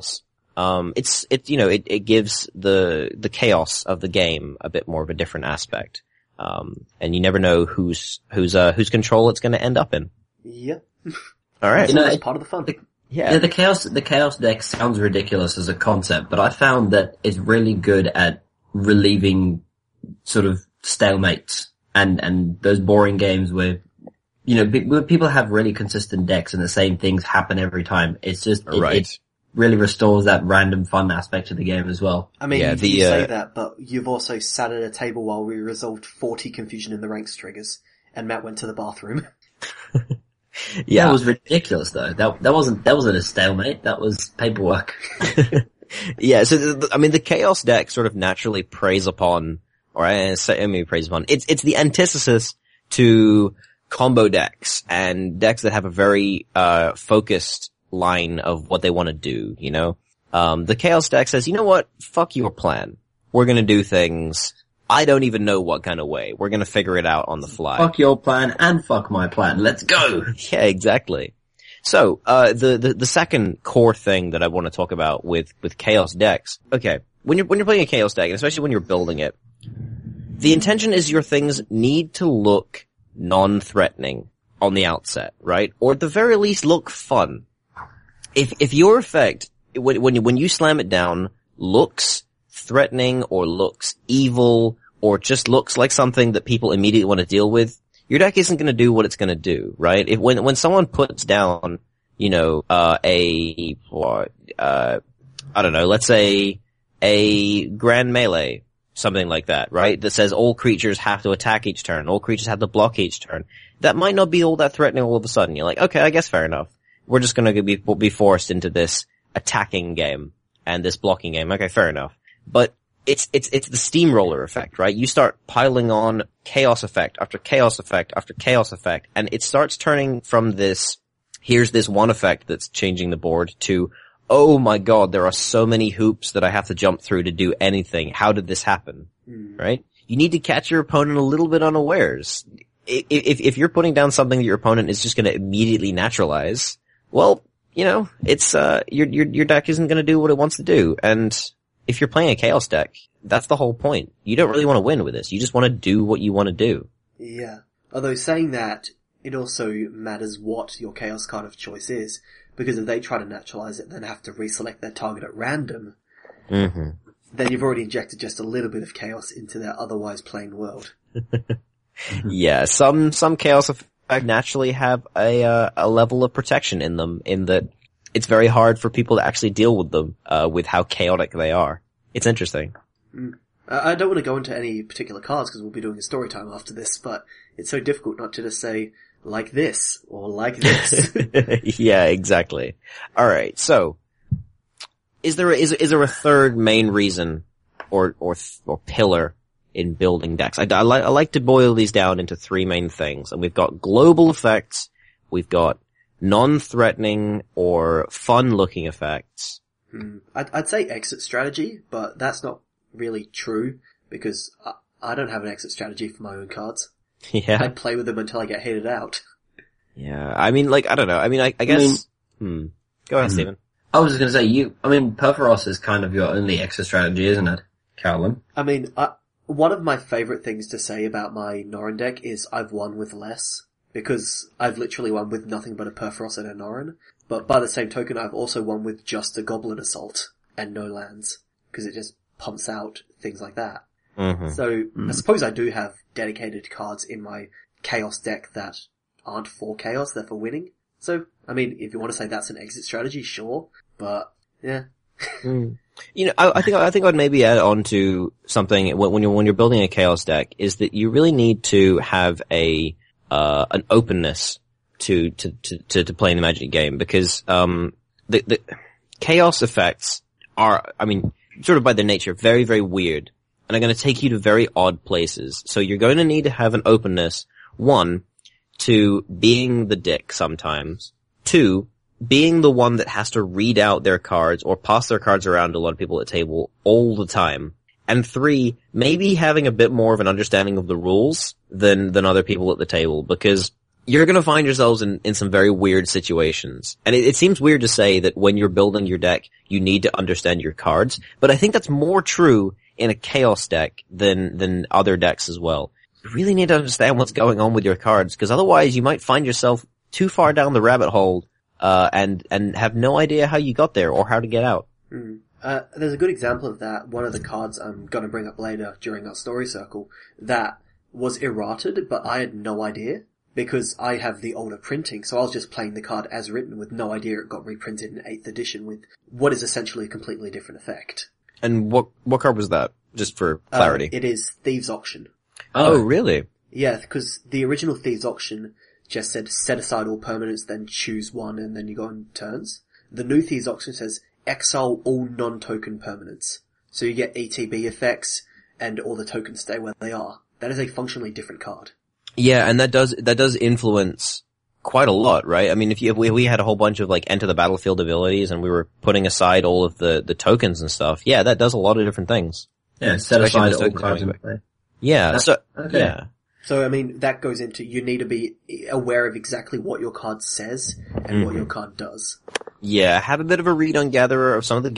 it gives the chaos of the game a bit more of a different aspect. And you never know whose control it's going to end up in. Yep. All right. That's part of the fun. Yeah, the chaos deck sounds ridiculous as a concept, but I found that it's really good at relieving sort of stalemates and those boring games where, where people have really consistent decks and the same things happen every time. It's just, it really restores that random fun aspect to the game as well. I mean, you say that, but you've also sat at a table while we resolved 40 confusion in the ranks triggers, and Matt went to the bathroom. Yeah. That was ridiculous though. That wasn't a stalemate, that was paperwork. Yeah, so the chaos deck sort of naturally preys upon, it's the antithesis to combo decks and decks that have a very, focused line of what they want to do, The chaos deck says, you know what? Fuck your plan. We're gonna do things, I don't even know what kind of way. We're gonna figure it out on the fly. Fuck your plan and fuck my plan. Let's go! Yeah, exactly. So, the second core thing that I want to talk about with chaos decks, okay, when you're playing a chaos deck, and especially when you're building it, the intention is your things need to look non-threatening on the outset, right? Or at the very least look fun. If your effect, when you slam it down, looks threatening or looks evil or just looks like something that people immediately want to deal with, your deck isn't going to do what it's going to do, right? When someone puts down, let's say a grand melee, something like that, right? That says all creatures have to attack each turn, all creatures have to block each turn. That might not be all that threatening all of a sudden. You're like, okay, I guess fair enough. We're just going to be forced into this attacking game and this blocking game. Okay, fair enough. But it's the steamroller effect, right? You start piling on chaos effect after chaos effect after chaos effect, and it starts turning from this, here's this one effect that's changing the board, to, oh my god, there are so many hoops that I have to jump through to do anything. How did this happen? Right? You need to catch your opponent a little bit unawares. If you're putting down something that your opponent is just going to immediately naturalize, well, it's, your deck isn't going to do what it wants to do. And if you're playing a chaos deck, that's the whole point. You don't really want to win with this. You just want to do what you want to do. Yeah. Although saying that, it also matters what your chaos card of choice is, because if they try to naturalize it, then have to reselect their target at random, then you've already injected just a little bit of chaos into their otherwise plain world. Yeah, some chaos effect naturally have a level of protection in them, in that it's very hard for people to actually deal with them, with how chaotic they are. It's interesting. I don't want to go into any particular cards because we'll be doing a story time after this, but it's so difficult not to just say, like this, or like this. Yeah, exactly. Alright, so, is there a third main reason, or pillar in building decks? I like to boil these down into three main things, and we've got global effects, we've got non-threatening or fun-looking effects. I'd say exit strategy, but that's not really true, because I don't have an exit strategy for my own cards. Yeah. I play with them until I get hated out. Yeah, I mean, I don't know. I mean, I guess... Go ahead, Stephen. I was just gonna say, Perforos is kind of your only exit strategy, isn't it, Callum? I mean, one of my favourite things to say about my Norrin deck is I've won with less, because I've literally won with nothing but a Perforos and a Norrin. But by the same token, I've also won with just a Goblin Assault and no lands, because it just pumps out things like that. So, I suppose I do have dedicated cards in my Chaos deck that aren't for Chaos, they're for winning. So, I mean, if you want to say that's an exit strategy, sure, but, yeah. I think I'd maybe add on to something when you're building a Chaos deck, is that you really need to have an openness to playing the Magic game, because, the Chaos effects are, I mean, sort of by their nature, very, very weird, and are going to take you to very odd places. So you're going to need to have an openness, one, to being the dick sometimes, two, being the one that has to read out their cards or pass their cards around to a lot of people at the table all the time, and three, maybe having a bit more of an understanding of the rules than other people at the table, because you're going to find yourselves in some very weird situations. And it seems weird to say that when you're building your deck, you need to understand your cards, but I think that's more true in a Chaos deck than other decks as well. You really need to understand what's going on with your cards, because otherwise you might find yourself too far down the rabbit hole, and have no idea how you got there or how to get out. There's a good example of that. One of the cards I'm going to bring up later during our story circle that was errated, but I had no idea because I have the older printing. So I was just playing the card as written with no idea it got reprinted in 8th edition with what is essentially a completely different effect. And what card was that? Just for clarity. It is Thieves' Auction. Oh, really? Yeah, because the original Thieves' Auction just said set aside all permanents, then choose one, and then you go on turns. The new Thieves' Auction says exile all non-token permanents. So you get ETB effects, and all the tokens stay where they are. That is a functionally different card. Yeah, and that does influence quite a lot, right? I mean, if we had a whole bunch of like enter the battlefield abilities, and we were putting aside all of the tokens and stuff, yeah, that does a lot of different things. Yeah, set aside all cards in play. Yeah, Okay. Yeah. So, I mean, that goes into, you need to be aware of exactly what your card says and what your card does. Yeah, have a bit of a read on Gatherer of some of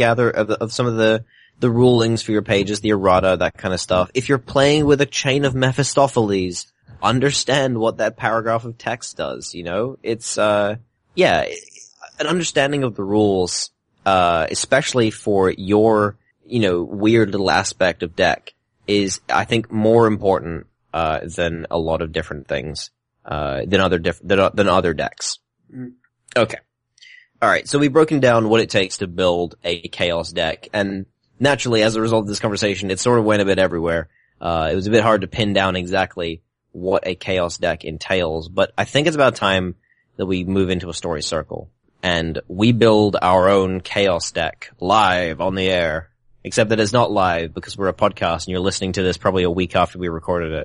the rulings for your pages, the errata, that kind of stuff. If you're playing with a chain of Mephistopheles, understand what that paragraph of text does, you know? It's, an understanding of the rules, especially for your, weird little aspect of deck is, I think, more important than a lot of different things, than other decks. Okay. Alright, so we've broken down what it takes to build a Chaos deck, and naturally, as a result of this conversation, it sort of went a bit everywhere. It was a bit hard to pin down exactly what a Chaos deck entails, but I think it's about time that we move into a story circle, and we build our own Chaos deck live on the air. Except that it's not live because we're a podcast and you're listening to this probably a week after we recorded it.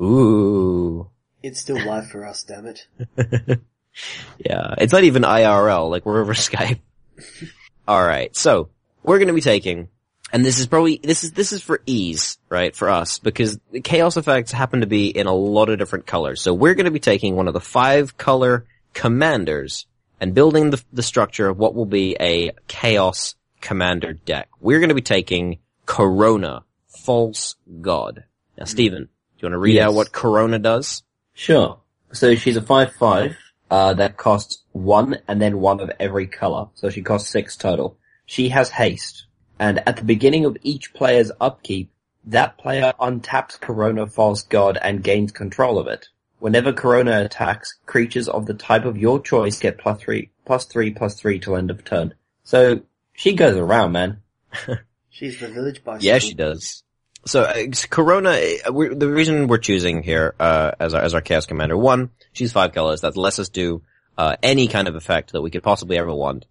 Ooh. It's still live for us, damn it. Yeah, it's not even IRL, like we're over Skype. Alright, so, we're gonna be taking, and this is for ease, right, for us, because the Chaos effects happen to be in a lot of different colors. So we're gonna be taking one of the 5 color commanders and building the structure of what will be a Chaos commander deck. We're going to be taking Corona, False God. Now, Steven, do you want to read out what Corona does? Sure. So she's a 5/5, that costs 1 and then 1 of every color. So she costs 6 total. She has haste. And at the beginning of each player's upkeep, that player untaps Corona, False God and gains control of it. Whenever Corona attacks, creatures of the type of your choice get +3/+3/+3 till end of turn. So, she goes around, man. She's the village bicycle. Yeah, she does. So, Corona, the reason we're choosing here, as our Chaos Commander, 1, she's 5 colors. That lets us do, any kind of effect that we could possibly ever want.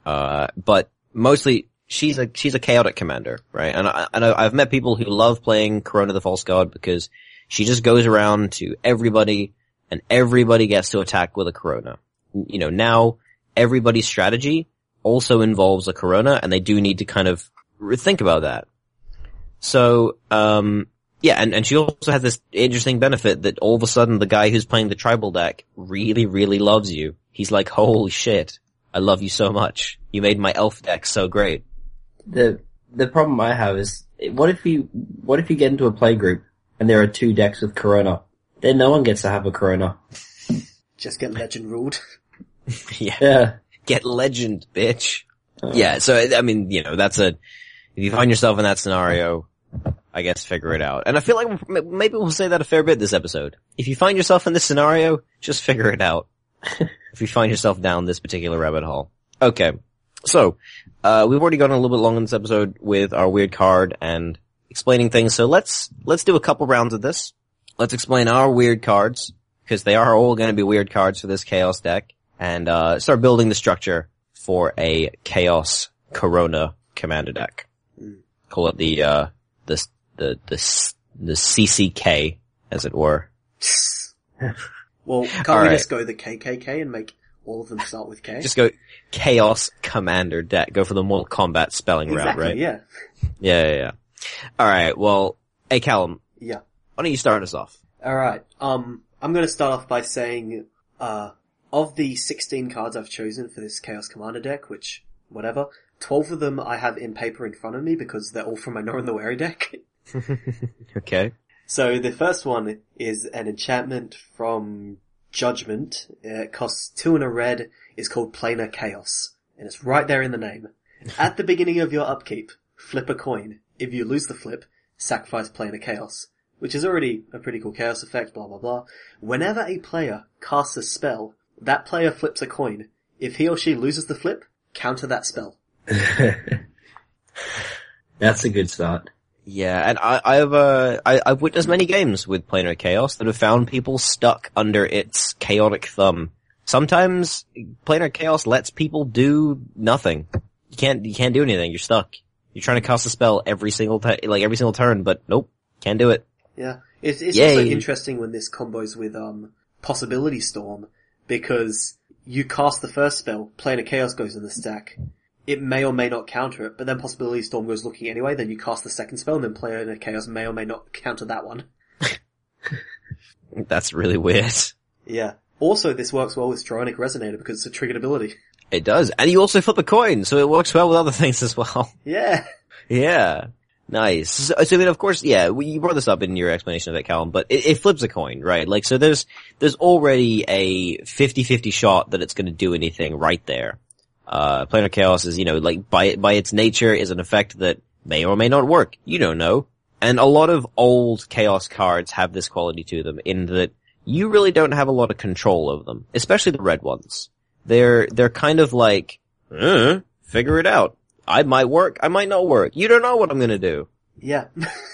But mostly, she's a chaotic commander, right? And I've met people who love playing Corona the False God because she just goes around to everybody and everybody gets to attack with a Corona. Now, everybody's strategy also involves a Corona, and they do need to kind of think about that. So, and she also has this interesting benefit that all of a sudden the guy who's playing the tribal deck really, really loves you. He's like, holy shit, I love you so much. You made my elf deck so great. The problem I have is, what if you get into a play group and there are 2 decks with Corona? Then no one gets to have a Corona. Just get legend ruled. Yeah. Get legend, bitch. Yeah, so, I mean, if you find yourself in that scenario, I guess figure it out. And I feel like maybe we'll say that a fair bit this episode. If you find yourself in this scenario, just figure it out. If you find yourself down this particular rabbit hole. Okay. So, we've already gone a little bit long in this episode with our weird card and explaining things, so let's do a couple rounds of this. Let's explain our weird cards, because they are all going to be weird cards for this Chaos deck. And start building the structure for a Chaos Corona commander deck. Call it the CCK, as it were. Well, can't we just go the KKK and make all of them start with K? Just go Chaos Commander deck. Go for the Mortal Kombat spelling route, right? Yeah. Yeah. Alright, well, hey Callum. Yeah. Why don't you start us off? Alright, I'm gonna start off by saying of the 16 cards I've chosen for this Chaos Commander deck, which, whatever, 12 of them I have in paper in front of me because they're all from my Northern the Wary deck. Okay. So the first one is an enchantment from Judgment. It costs 2 and a red, is called Planar Chaos, and it's right there in the name. At the beginning of your upkeep, flip a coin. If you lose the flip, sacrifice Planar Chaos, which is already a pretty cool chaos effect, blah blah blah. Whenever a player casts a spell, that player flips a coin. If he or she loses the flip, counter that spell. That's a good start. Yeah, and I've witnessed many games with Planar Chaos that have found people stuck under its chaotic thumb. Sometimes Planar Chaos lets people do nothing. You can't do anything. You're stuck. You're trying to cast a spell every single turn, but nope, can't do it. Yeah. It's also interesting when this combos with, Possibility Storm, because you cast the first spell, Planar Chaos goes in the stack. It may or may not counter it, but then Possibility Storm goes looking anyway, then you cast the second spell, and then Planar Chaos may or may not counter that one. That's really weird. Yeah. Also, this works well with Dronic Resonator because it's a triggered ability. It does. And you also flip a coin, so it works well with other things as well. Yeah. Yeah. Nice. So I mean, of course, yeah, you brought this up in your explanation of that, Callum, but it flips a coin, right? Like, so there's already a 50-50 shot that it's gonna do anything right there. Planar Chaos is, like, by its nature is an effect that may or may not work. You don't know. And a lot of old Chaos cards have this quality to them in that you really don't have a lot of control over them, especially the red ones. They're kind of like, figure it out. I might work, I might not work. You don't know what I'm gonna do. Yeah.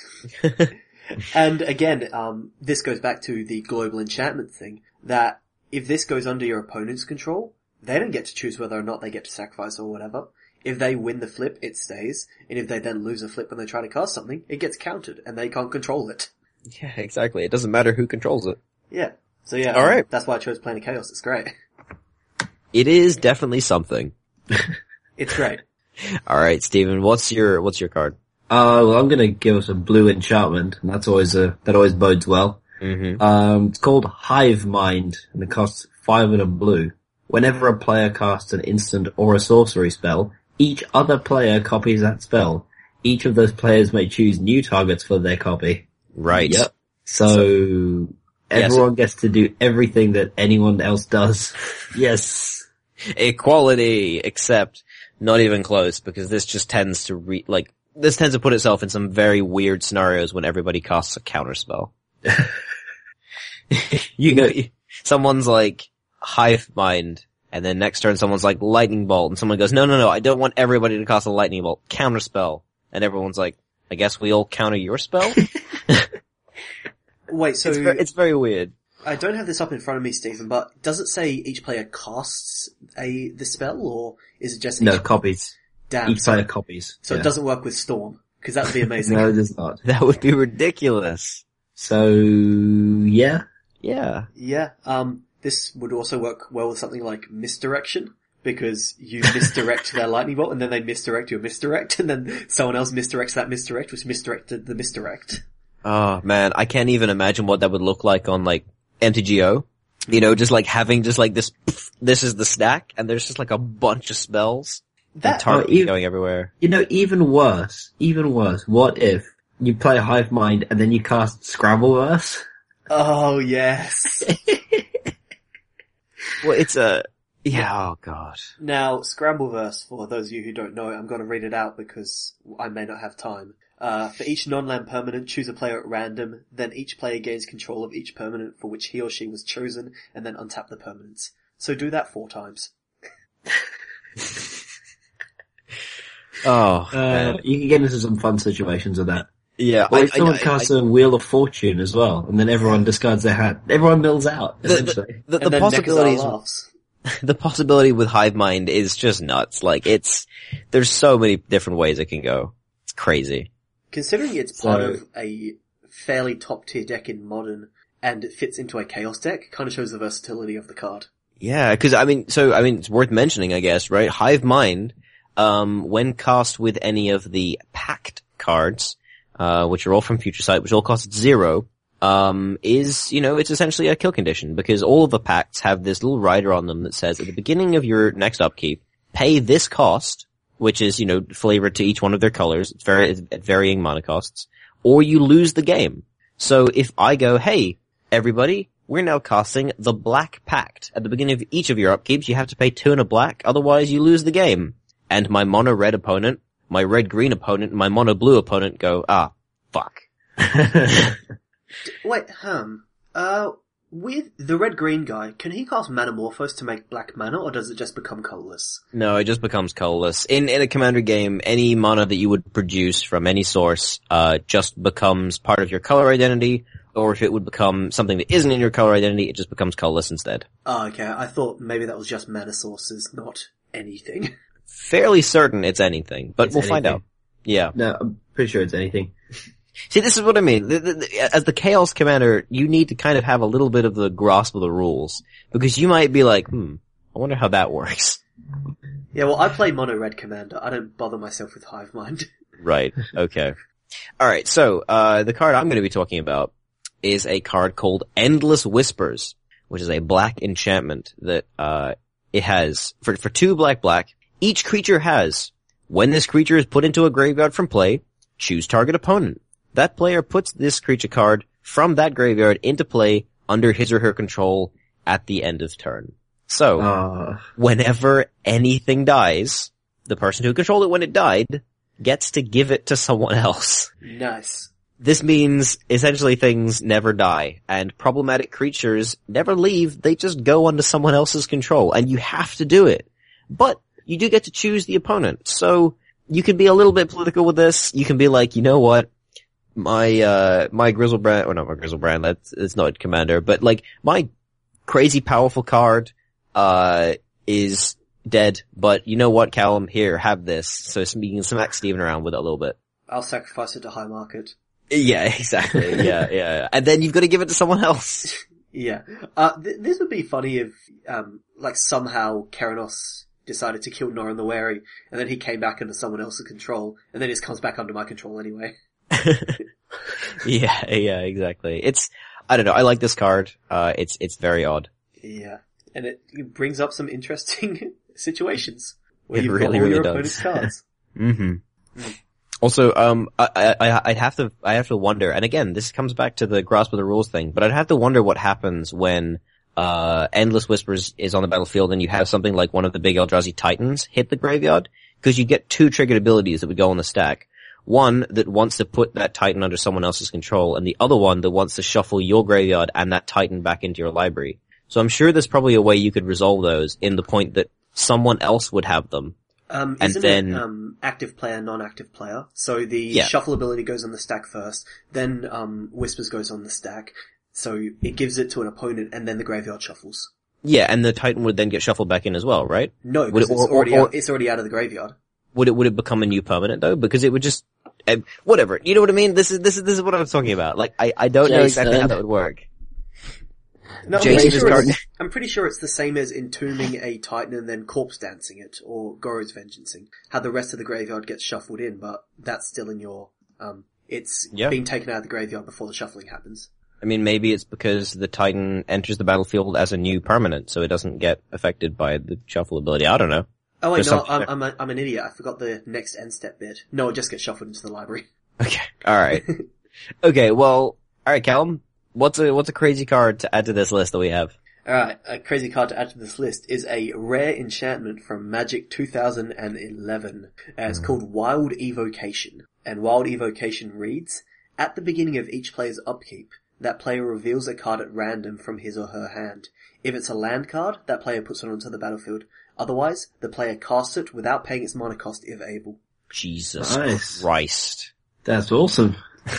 And again, this goes back to the global enchantment thing, that if this goes under your opponent's control, they don't get to choose whether or not they get to sacrifice or whatever. If they win the flip, it stays, and if they then lose a flip when they try to cast something, it gets countered, and they can't control it. Yeah, exactly. It doesn't matter who controls it. Yeah. So yeah, Alright. That's why I chose Planar Chaos. It's great. It is definitely something. It's great. Alright, Steven, what's your card? Well, I'm gonna give us a blue enchantment, and that always bodes well. Mm-hmm. It's called Hive Mind, and it costs 5 and a blue. Whenever a player casts an instant or a sorcery spell, each other player copies that spell. Each of those players may choose new targets for their copy. Right. Yep. So everyone gets to do everything that anyone else does. Yes. Equality, except not even close, because this just tends to this tends to put itself in some very weird scenarios when everybody casts a counterspell. Someone's like Hive Mind, and then next turn someone's like Lightning Bolt, and someone goes, no, I don't want everybody to cast a Lightning Bolt. Counterspell. And everyone's like, I guess we all counter your spell? Wait, so it's very weird. I don't have this up in front of me, Stephen, but does it say each player casts the spell, or is it just No, copies. Damn. Each player copies. So Yeah. it doesn't work with Storm, because that would be amazing. No, it does not. That would be ridiculous. So, yeah. Yeah. Yeah, this would also work well with something like Misdirection, because you misdirect their Lightning Bolt, and then they misdirect your misdirect, and then someone else misdirects that misdirect, which misdirected the misdirect. Oh man, I can't even imagine what that would look like on like MTGO. Just like having just like this is the stack, and there's just like a bunch of spells. That target going everywhere. Even worse, what if you play Hive Mind and then you cast Scrabbleverse? Oh, yes. Well, oh god. Now, Scrambleverse, for those of you who don't know it, I'm going to read it out because I may not have time. For each non-land permanent, choose a player at random, then each player gains control of each permanent for which he or she was chosen, and then untap the permanents. So do that 4 times. Man. You can get into some fun situations with that. Yeah, Or if someone casts a Wheel of Fortune as well, and then everyone discards their hat. Everyone mills out, essentially. The And then possibilities, Nekazar laughs. the possibility with Hive Mind is just nuts. Like there's so many different ways it can go. It's crazy. Considering it's part of a fairly top-tier deck in Modern, and it fits into a Chaos deck, kind of shows the versatility of the card. Yeah, cause it's worth mentioning, I guess, right? Hive Mind, when cast with any of the Pact cards, which are all from Future Sight, which all cost 0, is, it's essentially a kill condition because all of the pacts have this little rider on them that says at the beginning of your next upkeep, pay this cost, which is, flavored to each one of their colors. It's at varying mana costs, or you lose the game. So if I go, hey, everybody, we're now casting the Black Pact. At the beginning of each of your upkeeps, you have to pay 2 and a black, otherwise you lose the game. And my mono red opponent, my red green opponent, and my mono blue opponent go, fuck. Wait, with the red-green guy, can he cast Manamorphose to make black mana, or does it just become colorless? No, it just becomes colorless. In a commander game, any mana that you would produce from any source, just becomes part of your color identity, or if it would become something that isn't in your color identity, it just becomes colorless instead. Oh, okay. I thought maybe that was just mana sources, not anything. Fairly certain it's anything, but we'll find out. Yeah. No, I'm pretty sure it's anything. See, this is what I mean. As the Chaos Commander, you need to kind of have a little bit of the grasp of the rules. Because you might be like, I wonder how that works. Yeah, well, I play Mono Red Commander. I don't bother myself with Hive Mind. Right, okay. Alright, so, the card I'm going to be talking about is a card called Endless Whispers, which is a black enchantment that, it has, for 2 black, each creature has, when this creature is put into a graveyard from play, choose target opponent. That player puts this creature card from that graveyard into play under his or her control at the end of turn. So, whenever anything dies, the person who controlled it when it died gets to give it to someone else. Nice. This means essentially things never die, and problematic creatures never leave, they just go under someone else's control, and you have to do it. But you do get to choose the opponent, so you can be a little bit political with this. You can be like, you know what? My Griselbrand, or not my Griselbrand, it's not Commander, but like, my crazy powerful card, is dead, but you know what, Callum? Here, have this. So you can smack Steven around with it a little bit. I'll sacrifice it to High Market. Yeah, exactly. Yeah. And then you've got to give it to someone else. Yeah. This would be funny if, somehow Keranos decided to kill Norin the Wary, and then he came back under someone else's control, and then it just comes back under my control anyway. Yeah, exactly. I don't know, I like this card. It's very odd. Yeah. And it brings up some interesting situations. Where you've really, got all really your does. opponent's cards. Mm-hmm. Also, I'd have to wonder, and again, this comes back to the grasp of the rules thing, but I'd have to wonder what happens when, Endless Whispers is on the battlefield and you have something like one of the big Eldrazi Titans hit the graveyard, because you get 2 triggered abilities that would go on the stack. One that wants to put that Titan under someone else's control, and the other one that wants to shuffle your graveyard and that Titan back into your library. So I'm sure there's probably a way you could resolve those in the point that someone else would have them. Isn't it active player, non-active player? So the shuffle ability goes on the stack first, then Whispers goes on the stack, so it gives it to an opponent, and then the graveyard shuffles. Yeah, and the Titan would then get shuffled back in as well, right? No, because it's already out of the graveyard. Would it become a new permanent though? Because it would just whatever. You know what I mean? This is what I was talking about. Like I don't know exactly how that would work. No, I'm pretty sure it's the same as entombing a Titan and then corpse dancing it, or Goro's Vengeancing. How the rest of the graveyard gets shuffled in, but that's still in your, it's being taken out of the graveyard before the shuffling happens. I mean, maybe it's because the Titan enters the battlefield as a new permanent, so it doesn't get affected by the shuffle ability. I don't know. Oh wait, no, I'm an idiot. I forgot the next end step bit. No, it just gets shuffled into the library. Okay, alright. Okay, well, alright, Callum. What's a crazy card to add to this list that we have? Alright, a crazy card to add to this list is a rare enchantment from Magic 2011. It's called Wild Evocation. And Wild Evocation reads, at the beginning of each player's upkeep, that player reveals a card at random from his or her hand. If it's a land card, that player puts it onto the battlefield. Otherwise, the player casts it without paying its mana cost if able. Jesus Christ. That's awesome.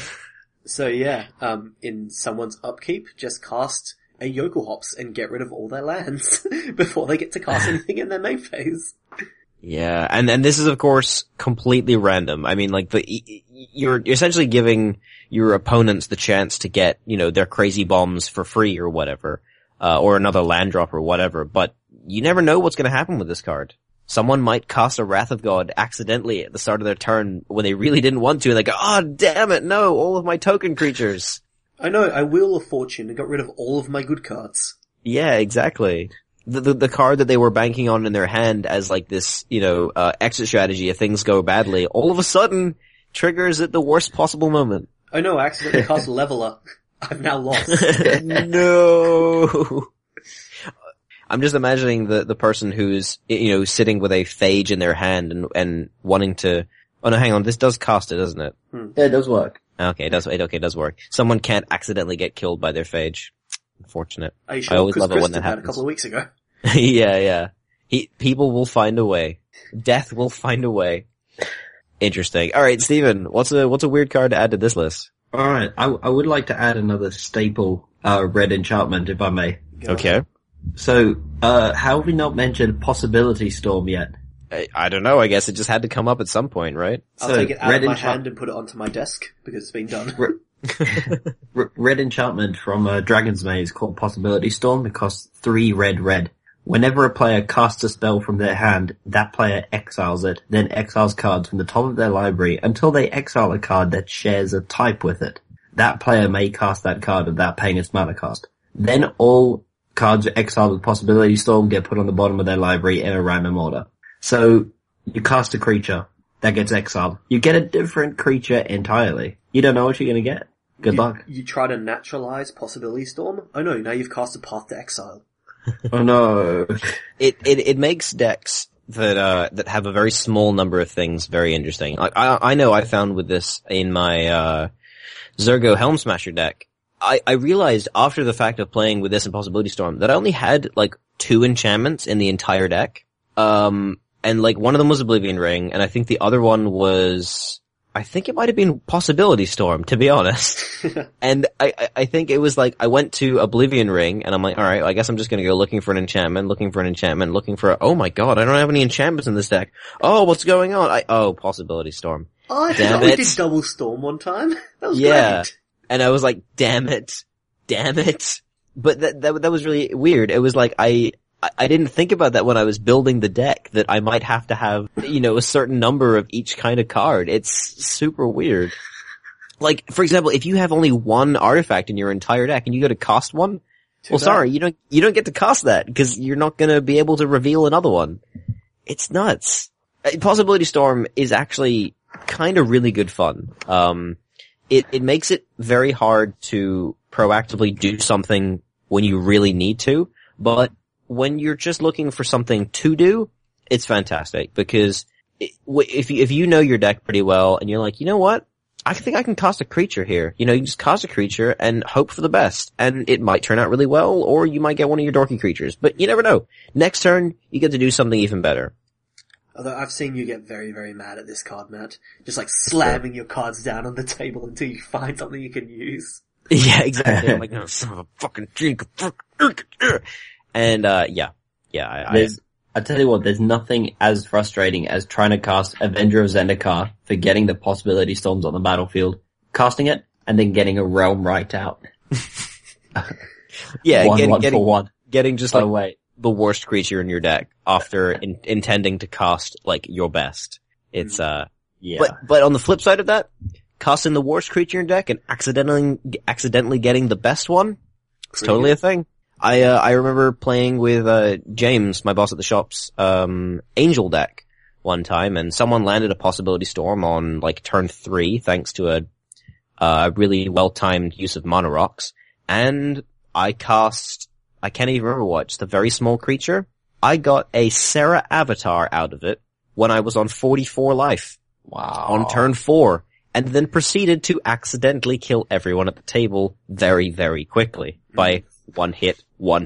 So yeah, in someone's upkeep, just cast a Yokel Hops and get rid of all their lands before they get to cast anything in their main phase. Yeah, and this is of course completely random. I mean, like you're essentially giving your opponents the chance to get, their crazy bombs for free or whatever, or another land drop or whatever, but you never know what's gonna happen with this card. Someone might cast a Wrath of God accidentally at the start of their turn when they really didn't want to, and they go, oh damn it, no, all of my token creatures. I know, I Wheel of Fortune and got rid of all of my good cards. Yeah, exactly. The card that they were banking on in their hand as like this, exit strategy if things go badly, all of a sudden triggers at the worst possible moment. Oh no, I accidentally cast Leveler. I've now lost. No. I'm just imagining the person who's, sitting with a phage in their hand and wanting to, oh no, hang on, this does cast it, doesn't it? Yeah, it does work. Okay, it does work. Someone can't accidentally get killed by their phage. Unfortunate. Are you sure? I always 'Cause love it Chris when did that happens. a couple of weeks ago. Yeah. People will find a way. Death will find a way. Interesting. Alright, Steven, what's a weird card to add to this list? Alright, I would like to add another staple, red enchantment, if I may. Okay. So, how have we not mentioned Possibility Storm yet? I don't know, I guess it just had to come up at some point, right? I'll So, take it out red of my enchant- hand and put it onto my desk, because it's been done. Red enchantment from Dragon's Maze called Possibility Storm. It costs 3 red. Whenever a player casts a spell from their hand, that player exiles it, then exiles cards from the top of their library until they exile a card that shares a type with it. That player may cast that card without paying its mana cost. Then all cards exiled with Possibility Storm get put on the bottom of their library in a random order. So, you cast a creature, that gets exiled. You get a different creature entirely. You don't know what you're gonna get. Good luck. You try to naturalize Possibility Storm? Oh no, now you've cast a Path to Exile. Oh no. It makes decks that have a very small number of things very interesting. I know I found with this in my, Zergo Helm Smasher deck, I realized after the fact of playing with this and Possibility Storm that I only had like 2 enchantments in the entire deck. And like one of them was Oblivion Ring, and I think the other one was, I think it might have been Possibility Storm, to be honest. And I think it was like, I went to Oblivion Ring, and I'm like, alright, I guess I'm just gonna go looking for an enchantment, oh my god, I don't have any enchantments in this deck. Oh, what's going on? Possibility Storm. Oh, I Damn forgot we it. did Double Storm one time. That was Yeah. great. And I was like, damn it. But that was really weird. It was like, I didn't think about that when I was building the deck, that I might have to have, a certain number of each kind of card. It's super weird. Like, for example, if you have only one artifact in your entire deck and you go to cast one, Too bad. sorry, you don't get to cast that because you're not gonna be able to reveal another one. It's nuts. Possibility Storm is actually kind of really good fun. It makes it very hard to proactively do something when you really need to, but when you're just looking for something to do, it's fantastic because if you know your deck pretty well and you're like, you know what? I think I can cast a creature here. You just cast a creature and hope for the best. And it might turn out really well, or you might get one of your dorky creatures. But you never know. Next turn, you get to do something even better. Although I've seen you get very, very mad at this card, Matt. Just like slamming your cards down on the table until you find something you can use. Yeah, exactly. I'm like, no, son of a fucking drink. And, yeah, I tell you what, there's nothing as frustrating as trying to cast Avenger of Zendikar for getting the Possibility Storms on the battlefield, casting it, and then getting a Realm right out. yeah, one for one. getting just Oh like wait. the worst creature in your deck after intending to cast like your best. It's, Yeah. but on the flip side of that, casting the worst creature in your deck and accidentally getting the best one, it's Pretty totally good. a thing. I remember playing with, James, my boss at the shops, Angel deck one time, and someone landed a Possibility Storm on like turn 3 thanks to a really well-timed use of Mana Rocks, and I can't even remember what, just a very small creature. I got a Serra Avatar out of it when I was on 44 life. Wow. On turn 4, and then proceeded to accidentally kill everyone at the table very, very quickly by one hit.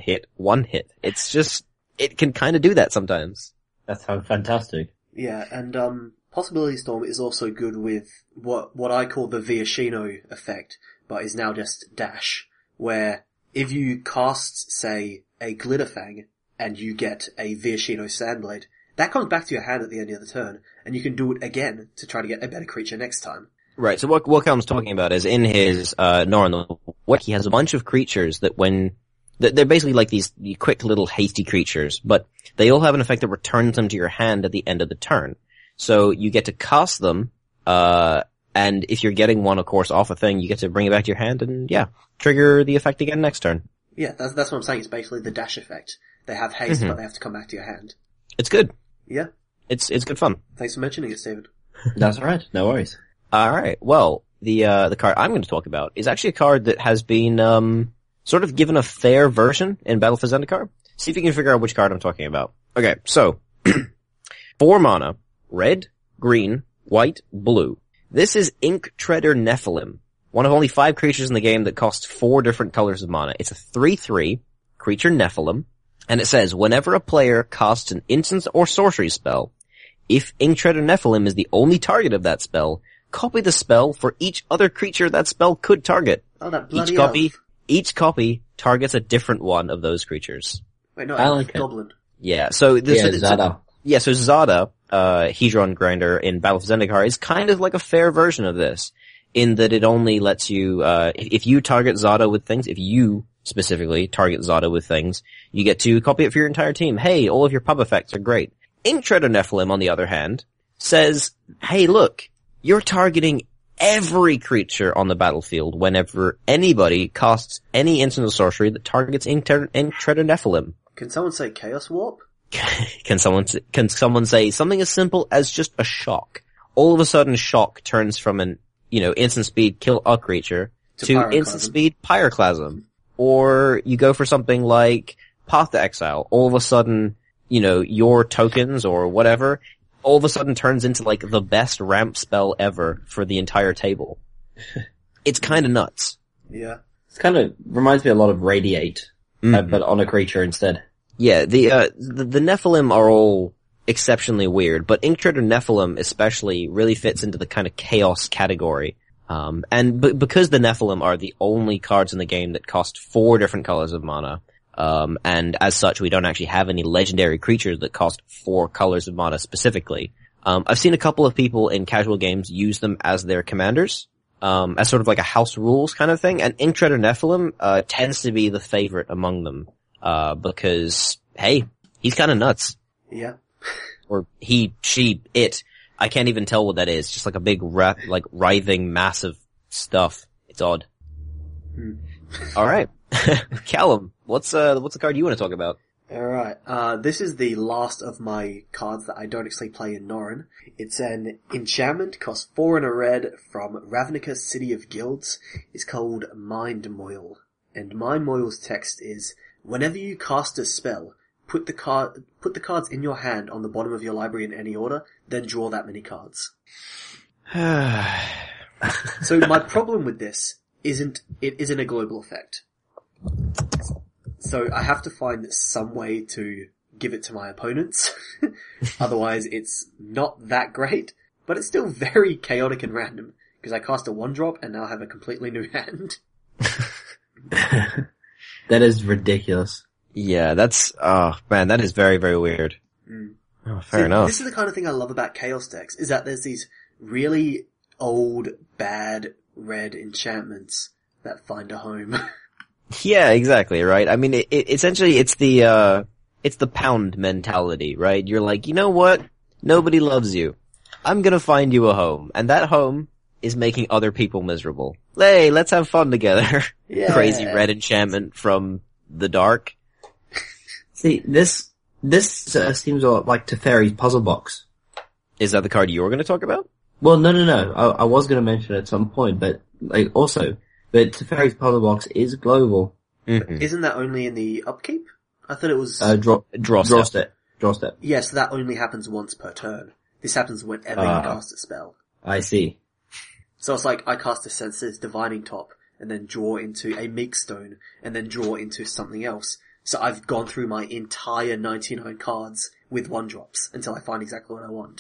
It's just, it can kind of do that sometimes. That sounds fantastic. Yeah, and Possibility Storm is also good with what I call the Viashino effect, but is now just dash, where if you cast, say, a Glitterfang, and you get a Viashino Sandblade, that comes back to your hand at the end of the turn, and you can do it again to try to get a better creature next time. Right, so what Calum's talking about is in his, Norn the Wet, he has a bunch of creatures that they're basically like these quick little hasty creatures, but they all have an effect that returns them to your hand at the end of the turn. So you get to cast them, and And if you're getting one, of course, off a thing, you get to bring it back to your hand and, yeah, trigger the effect again next turn. Yeah, that's what I'm saying. It's basically the dash effect. They have haste, but they have to come back to your hand. It's good. Yeah. It's good fun. Thanks for mentioning it, Stephen. That's all right. No worries. Alright, well, the card I'm going to talk about is actually a card that has been, sort of given a fair version in Battle for Zendikar. See if you can figure out which card I'm talking about. Okay, so, 4 mana, red, green, white, blue. This is Ink Treader Nephilim, one of only 5 creatures in the game that costs 4 different colors of mana. It's a 3/3 creature Nephilim, and it says, whenever a player casts an instant or sorcery spell, if Ink Treader Nephilim is the only target of that spell, copy the spell for each other creature that spell could target. Oh, that bloody Each copy targets a different one of those creatures. Wait, no, I like it. Goblin. Yeah, so this Zada. Yeah, so Zada, Hedron Grinder in Battle for Zendikar is kind of like a fair version of this, in that it only lets you, if you target Zada with things, if you specifically target Zada with things, you get to copy it for your entire team. Hey, all of your pub effects are great. Ink Treader Nephilim, on the other hand, says, hey look, you're targeting every creature on the battlefield whenever anybody casts any instant or sorcery that targets Ink Treader Nephilim. Can someone say Chaos Warp? Can someone say something as simple as just a shock? All of a sudden, shock turns from an, instant speed kill a creature to instant speed pyroclasm. Or you go for something like Path to Exile. All of a sudden, your tokens or whatever, all of a sudden turns into like the best ramp spell ever for the entire table. It's kind of nuts. Yeah. It kind of reminds me a lot of Radiate, but on a creature instead. Yeah, the Nephilim are all exceptionally weird, but Ink Treader Nephilim especially really fits into the kind of chaos category. Because the Nephilim are the only cards in the game that cost 4 different colors of mana, and as such we don't actually have any legendary creatures that cost 4 colors of mana specifically. I've seen a couple of people in casual games use them as their commanders, as sort of like a house rules kind of thing, and Ink Treader Nephilim, tends to be the favorite among them. Because, hey, he's kind of nuts. Yeah. Or he, she, it. I can't even tell what that is. Just like a big writhing mass of stuff. It's odd. Alright. Callum, what's the card you want to talk about? Alright, this is the last of my cards that I don't actually play in Norrin. It's an enchantment, costs 4 and a red, from Ravnica City of Guilds. It's called Mind Moil. And Mind Moil's text is, whenever you cast a spell, put the cards in your hand on the bottom of your library in any order, then draw that many cards. So my problem with this isn't a global effect. So I have to find some way to give it to my opponents. Otherwise it's not that great, but it's still very chaotic and random, because I cast a 1-drop and now have a completely new hand. That is ridiculous. Yeah, that is very, very weird. Oh, fair enough. This is the kind of thing I love about Chaos decks, is that there's these really old, bad, red enchantments that find a home. Yeah, exactly, right? I mean, essentially it's the pound mentality, right? You're like, you know what? Nobody loves you. I'm gonna find you a home. And that home is making other people miserable. Hey, let's have fun together. Yeah. Crazy red enchantment from the dark. See, this seems a lot like Teferi's Puzzle Box. Is that the card you were going to talk about? Well, no. I was going to mention it at some point, but Teferi's Puzzle Box is global. Mm-hmm. Isn't that only in the upkeep? I thought it was... Draw step. Yeah, so that only happens once per turn. This happens whenever you cast a spell. I see. So it's like, I cast a Senses Divining Top, and then draw into a Meek Stone, and then draw into something else. So I've gone through my entire 99 cards with 1-drops until I find exactly what I want.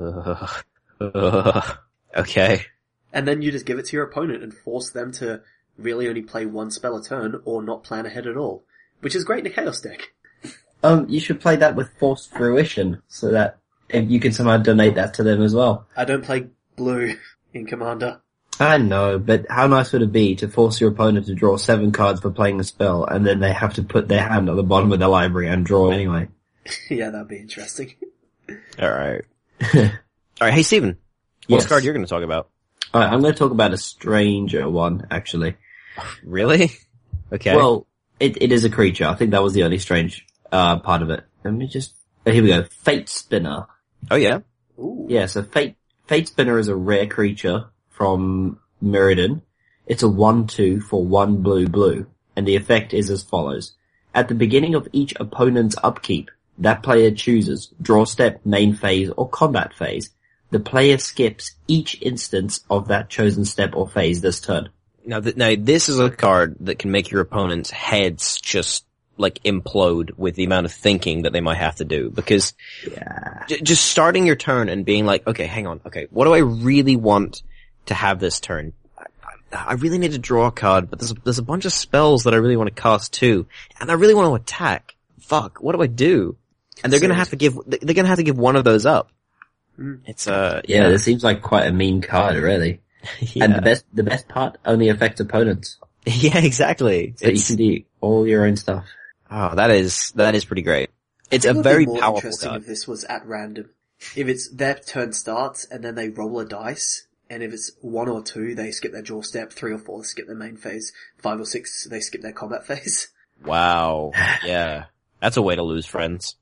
Okay. And then you just give it to your opponent and force them to really only play 1 spell a turn or not plan ahead at all. Which is great in a Chaos deck. You should play that with Forced Fruition, so that you can somehow donate that to them as well. I don't play blue in Commander. I know, but how nice would it be to force your opponent to draw 7 cards for playing a spell, and then they have to put their hand on the bottom of their library and draw anyway? Yeah, that'd be interesting. Alright. Alright, hey Steven. What's the card you're going to talk about? Alright, I'm going to talk about a stranger one, actually. Really? Okay. Well, it is a creature. I think that was the only strange part of it. Let me just... here we go. Fate Spinner. Oh yeah? Ooh. Yeah, so Fate Spinner is a rare creature from Mirrodin. It's a 1/2 for 1 blue, and the effect is as follows. At the beginning of each opponent's upkeep, that player chooses draw step, main phase, or combat phase. The player skips each instance of that chosen step or phase this turn. Now this is a card that can make your opponent's heads just like implode with the amount of thinking that they might have to do, because just starting your turn and being like, okay, hang on, okay, what do I really want to have this turn? I really need to draw a card, but there's a bunch of spells that I really want to cast too, and I really want to attack. Fuck, what do I do? And they're gonna have to give one of those up. It's Yeah, this seems like quite a mean card, really. yeah. And the best part only affects opponents. Yeah, exactly. So you can do all your own stuff. Oh, that is pretty great. It's a It would very be more powerful interesting card. if this was at random. If it's their turn starts and then they roll a dice, and if it's 1 or 2, they skip their draw step, 3 or 4, they skip their main phase, 5 or 6, they skip their combat phase. Wow. Yeah. That's a way to lose friends.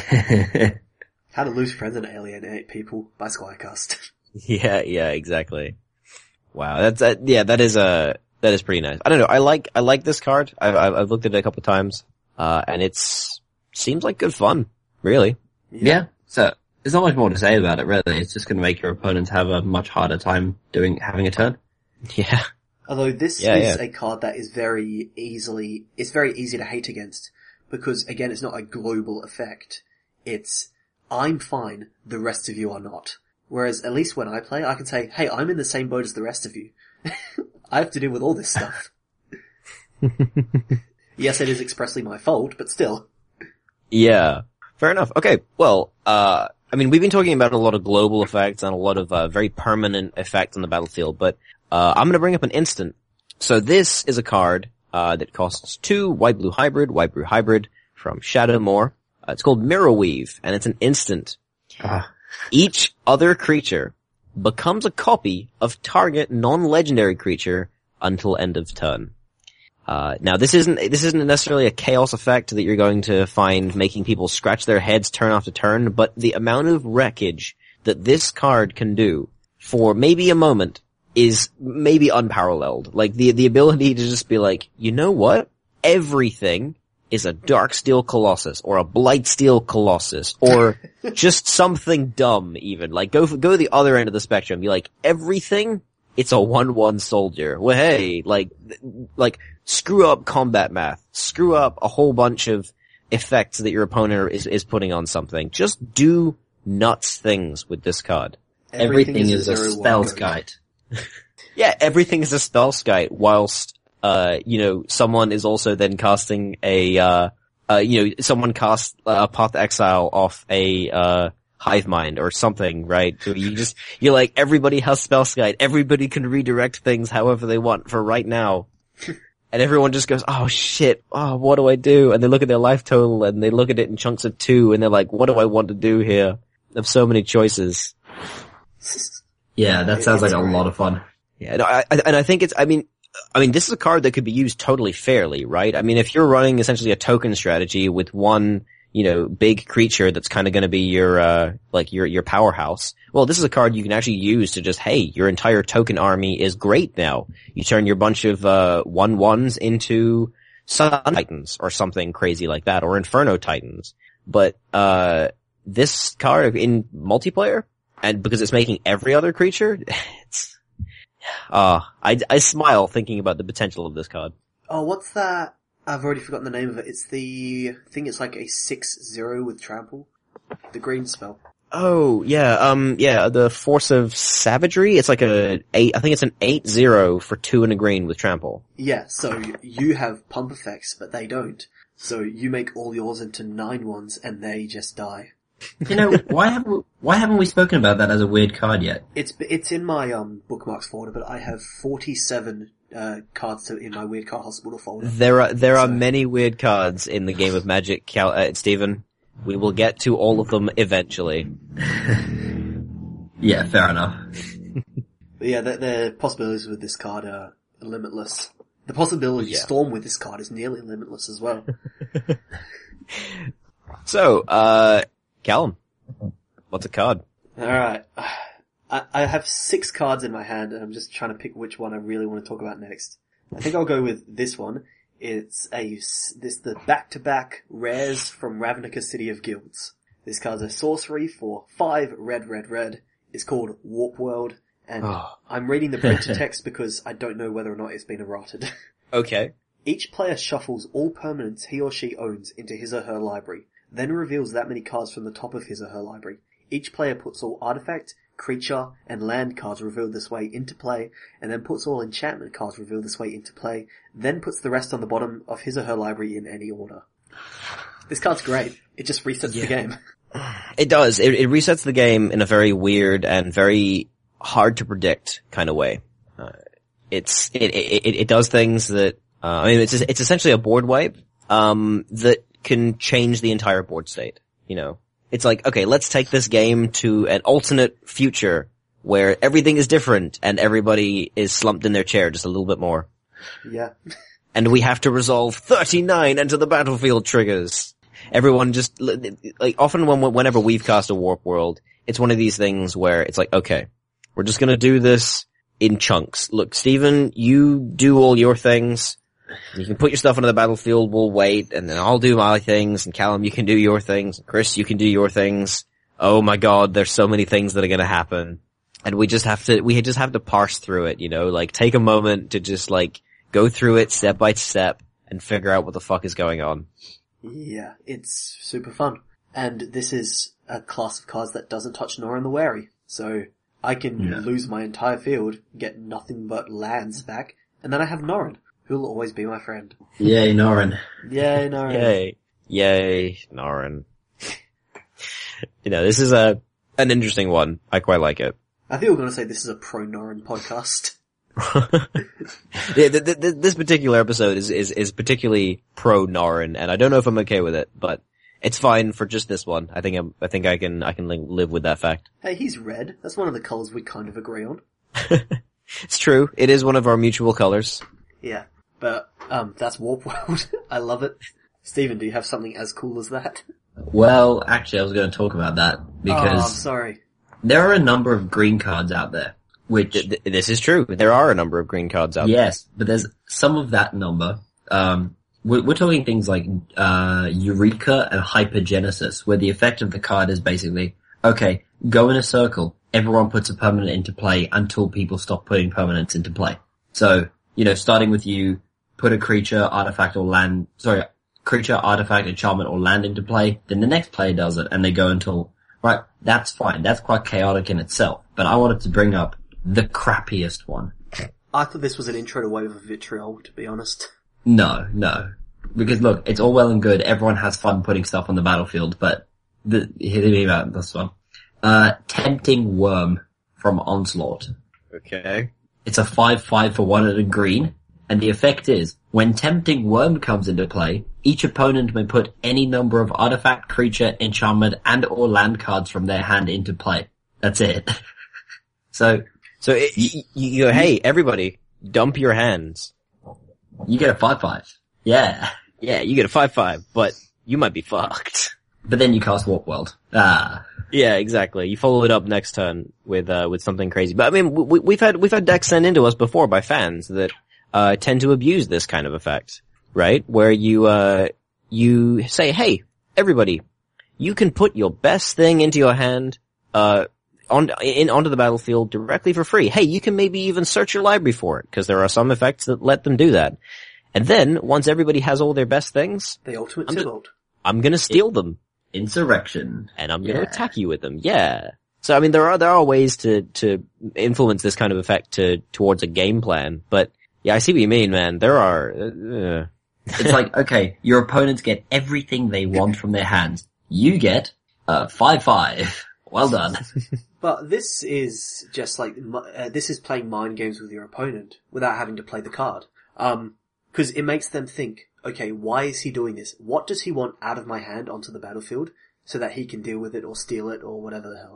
How to lose friends and alienate people by Skycast. Yeah, exactly. Wow, that is pretty nice. I don't know, I like this card. I've looked at it a couple of times, and seems like good fun, really. Yeah. So there's not much more to say about it, really. It's just going to make your opponents have a much harder time having a turn. Yeah. Although this is a card that is very easy to hate against, because again, it's not a global effect. It's, I'm fine, the rest of you are not. Whereas at least when I play, I can say, hey, I'm in the same boat as the rest of you. I have to deal with all this stuff. Yes, it is expressly my fault, but still. Yeah. Fair enough. Okay, well, I mean, we've been talking about a lot of global effects and a lot of very permanent effects on the battlefield, but I'm gonna bring up an instant. So this is a card that costs 2 white-blue hybrid from Shadowmoor. It's called Mirror Weave, and it's an instant. Each other creature becomes a copy of target non-legendary creature until end of turn. Now this isn't necessarily a chaos effect that you're going to find making people scratch their heads turn after turn, but the amount of wreckage that this card can do for maybe a moment is maybe unparalleled. Like the ability to just be like, you know what? Everything is a Darksteel Colossus or a Blightsteel Colossus or just something dumb even. Like go the other end of the spectrum. Be like, everything, it's a 1/1 soldier. Well, hey, like screw up combat math. Screw up a whole bunch of effects that your opponent is putting on something. Just do nuts things with this card. Everything is a spell skite. Yeah, everything is a spell skite whilst someone is also then casting someone casts Path to Exile off a Hive Mind or something, right? So you're like, everybody has Spellskite, everybody can redirect things however they want for right now. And everyone just goes, oh shit, what do I do? And they look at their life total and they look at it in chunks of 2 and they're like, what do I want to do here? I have so many choices. Yeah, that sounds like a lot of fun. Yeah, no, I think I mean, this is a card that could be used totally fairly, right? I mean, if you're running essentially a token strategy with one, big creature that's kind of going to be your powerhouse. Well, this is a card you can actually use to just, hey, your entire token army is great now. You turn your bunch of 1/1s into Sun Titans or something crazy like that, or Inferno Titans. But this card in multiplayer, and because it's making every other creature, it's I smile thinking about the potential of this card. Oh, what's that? I've already forgotten the name of it. It's I think it's like a 6/0 with trample. The green spell. Oh, yeah, the Force of Savagery. It's like I think it's an 8/0 for 2 and a green with trample. Yeah, so you have pump effects, but they don't. So you make all yours into 9/1s and they just die. Why haven't we spoken about that as a weird card yet? It's in my bookmarks folder, but I have 47 cards in my weird card hospital folder. There are many weird cards in the game of Magic, Stephen. We will get to all of them eventually. Yeah, fair enough. But yeah, the possibilities with this card are limitless. The possibility to storm with this card is nearly limitless as well. So, Callum, what's a card? Alright. I have 6 cards in my hand and I'm just trying to pick which one I really want to talk about next. I think I'll go with this one. It's the back-to-back rares from Ravnica City of Guilds. This card's a sorcery for 5 red. It's called Warp World, and I'm reading the printed text because I don't know whether or not it's been errated. Okay. Each player shuffles all permanents he or she owns into his or her library, then reveals that many cards from the top of his or her library. Each player puts all artifact, creature, and land cards revealed this way into play, and then puts all enchantment cards revealed this way into play, then puts the rest on the bottom of his or her library in any order. This card's great. It just resets the game. It does. It resets the game in a very weird and very hard to predict kind of way. It does things that, it's essentially a board wipe, that can change the entire board state, you know. It's like, okay, let's take this game to an alternate future where everything is different and everybody is slumped in their chair just a little bit more. Yeah. And we have to resolve 39 Enter the Battlefield triggers. Everyone just, like, often whenever we've cast a Warp World, it's one of these things where it's like, okay, we're just gonna do this in chunks. Look, Steven, you do all your things. You can put your stuff onto the battlefield, we'll wait, and then I'll do my things, and Callum, you can do your things, and Chris, you can do your things. Oh my god, there's so many things that are gonna happen. And we just have to parse through it, you know, like, take a moment to just, like, go through it step by step and figure out what the fuck is going on. Yeah, it's super fun. And this is a class of cards that doesn't touch Norrin the Wary. So I can lose my entire field, get nothing but lands back, and then I have Norrin, who'll always be my friend. Yay, Norrin. Yay, Norrin. Yay, Norrin. You know, this is an interesting one. I quite like it. I think we're going to say this is a pro-Norrin podcast. Yeah, this particular episode is particularly pro Norrin, and I don't know if I'm okay with it, but it's fine for just this one. I think I can live with that fact. Hey, he's red. That's one of the colours we kind of agree on. It's true. It is one of our mutual colors. Yeah, but that's Warp World. I love it. Steven, do you have something as cool as that? Well, actually, I was going to talk about that because I'm sorry. There are a number of green cards out there. Which this is true. There are a number of green cards out there. Yes, but there's some of that number. We're talking things like Eureka and Hypergenesis, where the effect of the card is basically, okay, go in a circle. Everyone puts a permanent into play until people stop putting permanents into play. So, you know, starting with you, put a creature, artifact, enchantment, or land into play. Then the next player does it, and they go until, right, that's fine. That's quite chaotic in itself. But I wanted to bring up the crappiest one. I thought this was an intro to Wave of Vitriol, to be honest. No. Because look, it's all well and good. Everyone has fun putting stuff on the battlefield, but hear me about this one. Tempting Worm from Onslaught. Okay. It's a 5/5 for 1 and a green, and the effect is, when Tempting Worm comes into play, each opponent may put any number of artifact, creature, enchantment, and or land cards from their hand into play. That's it. So you go, hey, everybody, dump your hands. You get a 5/5. Yeah. Yeah, you get a 5/5, but you might be fucked. But then you cast Warp World. Yeah, exactly. You follow it up next turn with something crazy. But I mean, we've had decks sent into us before by fans that, tend to abuse this kind of effect, right? Where you say, hey, everybody, you can put your best thing into your hand, onto the battlefield directly for free. Hey, you can maybe even search your library for it, because there are some effects that let them do that. And then, once everybody has all their best things, the ultimate Tybalt. I'm gonna steal them. Insurrection. And I'm gonna attack you with them. Yeah. So I mean, there are ways to influence this kind of effect towards a game plan, but yeah, I see what you mean, man. There are, It's like, okay, your opponents get everything they want from their hands. You get a 5/5. Well done. But this is just like, this is playing mind games with your opponent without having to play the card. Cause it makes them think, okay, why is he doing this? What does he want out of my hand onto the battlefield so that he can deal with it or steal it or whatever the hell?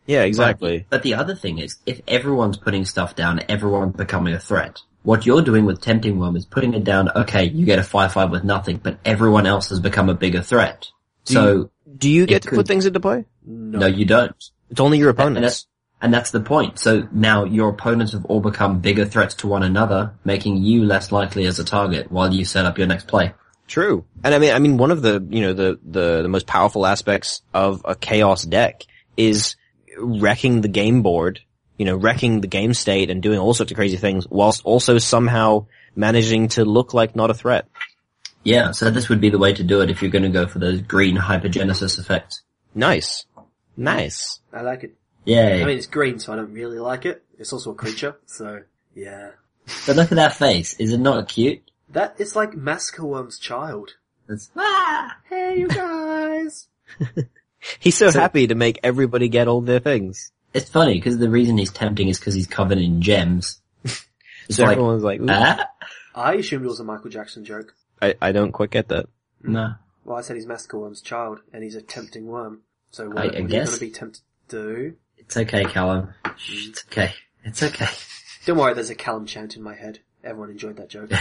Yeah, exactly. But the other thing is, if everyone's putting stuff down, everyone's becoming a threat. What you're doing with Tempting Worm is putting it down, okay, you get a 5/5 with nothing, but everyone else has become a bigger threat. Do you get to put things into play? No, you don't. It's only your opponents. And that's the point. So now your opponents have all become bigger threats to one another, making you less likely as a target while you set up your next play. True. And I mean, one of the, you know, the most powerful aspects of a chaos deck is wrecking the game board, you know, wrecking the game state and doing all sorts of crazy things whilst also somehow managing to look like not a threat. Yeah, so this would be the way to do it if you're going to go for those green hypergenesis effects. Nice. Nice. I like it. Yay. I mean, it's green, so I don't really like it. It's also a creature, so yeah. But look at that face. Is it not cute? That is like Massacre Worm's child. It's, Hey, you guys! He's so happy to make everybody get all their things. it's funny because the reason he's tempting is because he's covered in gems. It's So everyone's like, ooh. I assumed it was a Michael Jackson joke. I don't quite get that. No. Well, I said he's Massacre Worm's child, and he's a tempting worm. So what I are you guess. going to be tempted to do? It's okay, Callum. Shh, it's okay. It's okay. Don't worry, there's a Callum chant in my head. Everyone enjoyed that joke.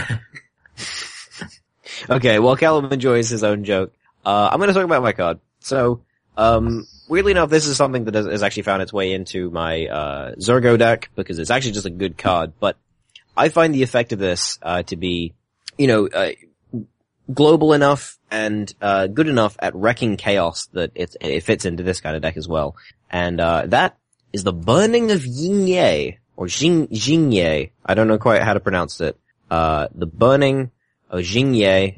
Okay, well, Callum enjoys his own joke. I'm going to talk about my card. So, weirdly enough, this is something that has actually found its way into my Zergo deck because it's actually just a good card. But I find the effect of this to be, you know, global enough and good enough at wrecking chaos that it fits into this kind of deck as well. And that is the Burning of Xingye, or Xingye. I don't know quite how to pronounce it. The Burning of Xingye,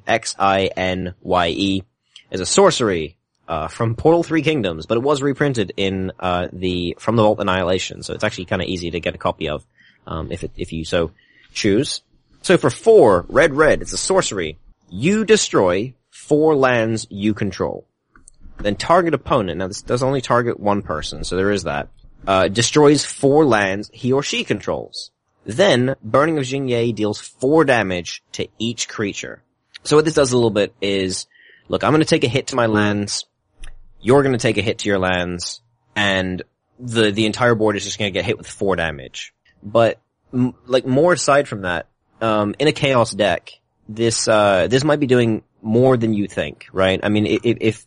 Xinye, is a sorcery from Portal 3 Kingdoms, but it was reprinted in From the Vault Annihilation, so it's actually kind of easy to get a copy of if you so choose. So for 4 red, it's a sorcery. You destroy 4 lands you control. Then target opponent, now this does only target one person, so there is that, destroys 4 lands he or she controls. Then, Burning of Xingye deals 4 damage to each creature. So what this does a little bit is, look, I'm gonna take a hit to my lands, you're gonna take a hit to your lands, and the entire board is just gonna get hit with 4 damage. But, more aside from that, in a chaos deck, this might be doing more than you think, right? I mean, if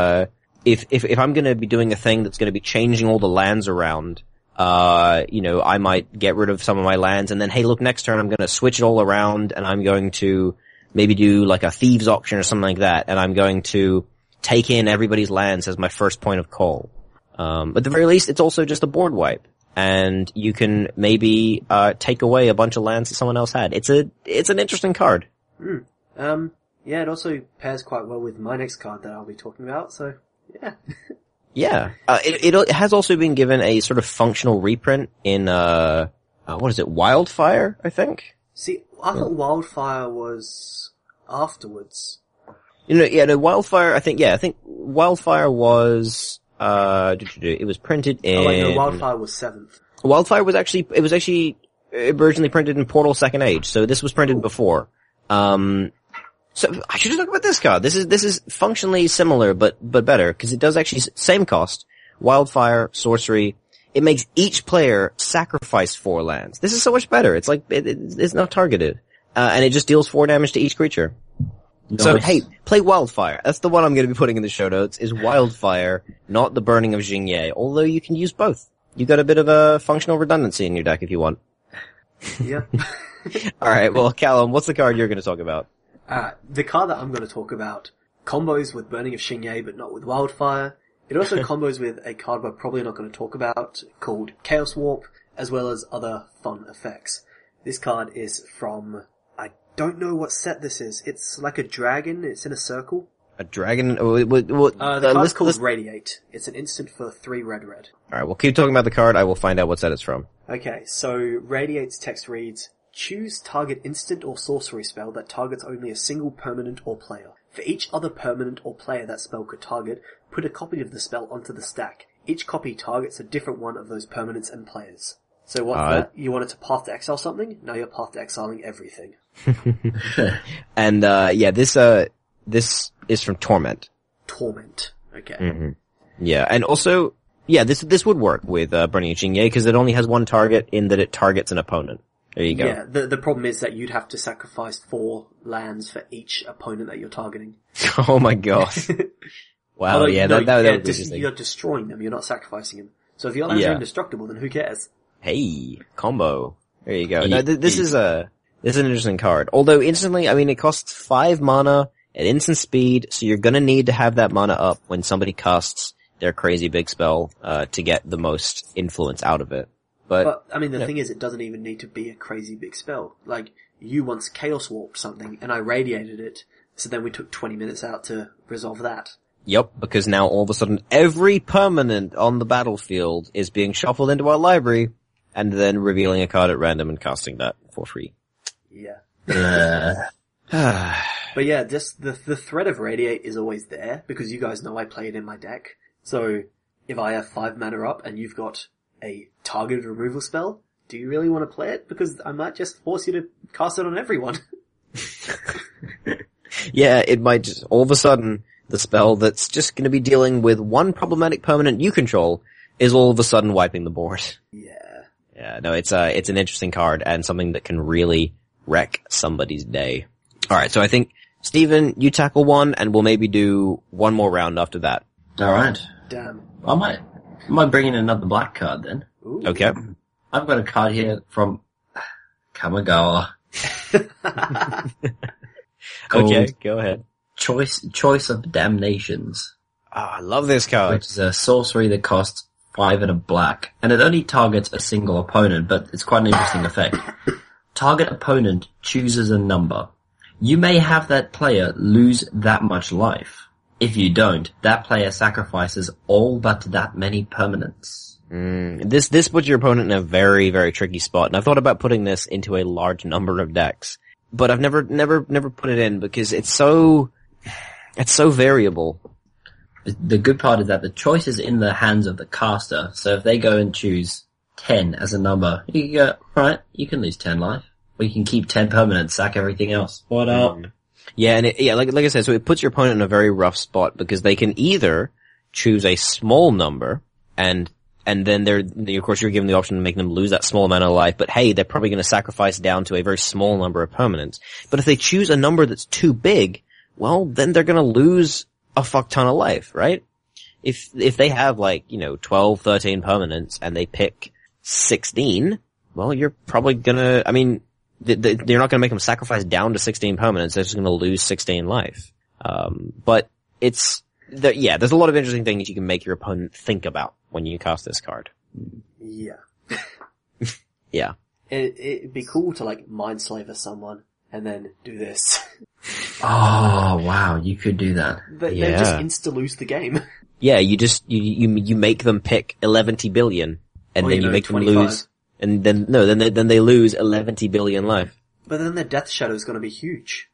I'm gonna be doing a thing that's gonna be changing all the lands around, you know, I might get rid of some of my lands and then, hey, look, next turn I'm gonna switch it all around and I'm going to maybe do like a thieves auction or something like that, and I'm going to take in everybody's lands as my first point of call. At the very least, it's also just a board wipe. And you can maybe, take away a bunch of lands that someone else had. It's an interesting card. Yeah, it also pairs quite well with my next card that I'll be talking about, so, yeah. Yeah. It has also been given a sort of functional reprint in, what is it, Wildfire, I think? See, I thought Wildfire was afterwards. You know, yeah, no, Wildfire, I think Wildfire was, it was printed in... Oh wait, no, Wildfire was 7th. Wildfire was actually originally printed in Portal 2nd Age, so this was printed before. So I should talk about this card. This is functionally similar, but better, because it does actually, same cost, Wildfire, sorcery. It makes each player sacrifice 4 lands. This is so much better. It's like, it's not targeted. And it just deals 4 damage to each creature. Nice. So hey, play Wildfire. That's the one I'm going to be putting in the show notes, is Wildfire, not the Burning of Xingye, although you can use both. You got a bit of a functional redundancy in your deck if you want. Yeah. Alright, well, Callum, what's the card you're going to talk about? The card that I'm going to talk about combos with Burning of Xingye, but not with Wildfire. It also combos with a card we're probably not going to talk about, called Chaos Warp, as well as other fun effects. This card is from, I don't know what set this is. It's like a dragon, it's in a circle. A dragon? The card's called Radiate. It's an instant for 3 red. Alright, we'll keep talking about the card, I will find out what set it's from. Okay, so Radiate's text reads, choose target instant or sorcery spell that targets only a single permanent or player. For each other permanent or player that spell could target, put a copy of the spell onto the stack. Each copy targets a different one of those permanents and players. So what's that? You wanted to Path to Exile something? Now you're Path to Exiling everything. And, this is from Torment. Torment. Okay. Mm-hmm. Yeah, and also, Yeah, this would work with Burning Jingye because it only has one target in that it targets an opponent. There you go. Yeah, the problem is that you'd have to sacrifice 4 lands for each opponent that you're targeting. Oh my god. Wow, Although, yeah, no, that would be you're interesting. You're destroying them, you're not sacrificing them. So if your lands are indestructible, then who cares? Hey, combo. There you go. No, this is an interesting card. Although instantly, I mean, it costs 5 mana at instant speed, so you're gonna need to have that mana up when somebody casts their crazy big spell, to get the most influence out of it. But I mean, the thing is, it doesn't even need to be a crazy big spell. Like, you once Chaos Warped something, and I radiated it, so then we took 20 minutes out to resolve that. Yep, because now all of a sudden every permanent on the battlefield is being shuffled into our library, and then revealing a card at random and casting that for free. Yeah. Uh, But yeah, just the threat of Radiate is always there, because you guys know I play it in my deck. So, if I have 5 mana up and you've got a targeted removal spell, do you really want to play it? Because I might just force you to cast it on everyone. Yeah, it might just, all of a sudden, the spell that's just gonna be dealing with one problematic permanent you control is all of a sudden wiping the board. Yeah. Yeah, no, it's an interesting card and something that can really wreck somebody's day. Alright, so I think, Steven, you tackle one and we'll maybe do one more round after that. alright. Damn. I might bring in another black card then. Ooh. Okay? I've got a card here from Kamigawa. Okay, called go ahead. Choice of Damnations, Ah, I love this card. which is a sorcery that costs 5 and a black, and it only targets a single opponent, but it's quite an interesting effect. Target opponent chooses a number. You may have that player lose that much life. If you don't, that player sacrifices all but that many permanents. This puts your opponent in a very, very tricky spot, and I've thought about putting this into a large number of decks, but I've never put it in because it's so variable. The good part is that the choice is in the hands of the caster, so if they go and choose 10 as a number, you can go, alright, you can lose 10 life. Or you can keep 10 permanents, sack everything else. What up? Yeah, and like I said, so it puts your opponent in a very rough spot because they can either choose a small number and then of course you're given the option to make them lose that small amount of life, but hey, they're probably going to sacrifice down to a very small number of permanents. But if they choose a number that's too big, well, then they're going to lose a fuck ton of life, right? If they have 12, 13 permanents and they pick 16, well, you're probably gonna, I mean, they're not gonna make them sacrifice down to 16 permanents, they're just gonna lose 16 life. But there's a lot of interesting things you can make your opponent think about when you cast this card. Yeah. Yeah. It'd be cool to Mindslaver someone and then do this. Oh, wow, you could do that. They Yeah. just insta-lose the game. Yeah, you make them pick 11 billion, and Or, then you make 25. them lose, and then they lose 11 billion life. But then their Death Shadow is going to be huge.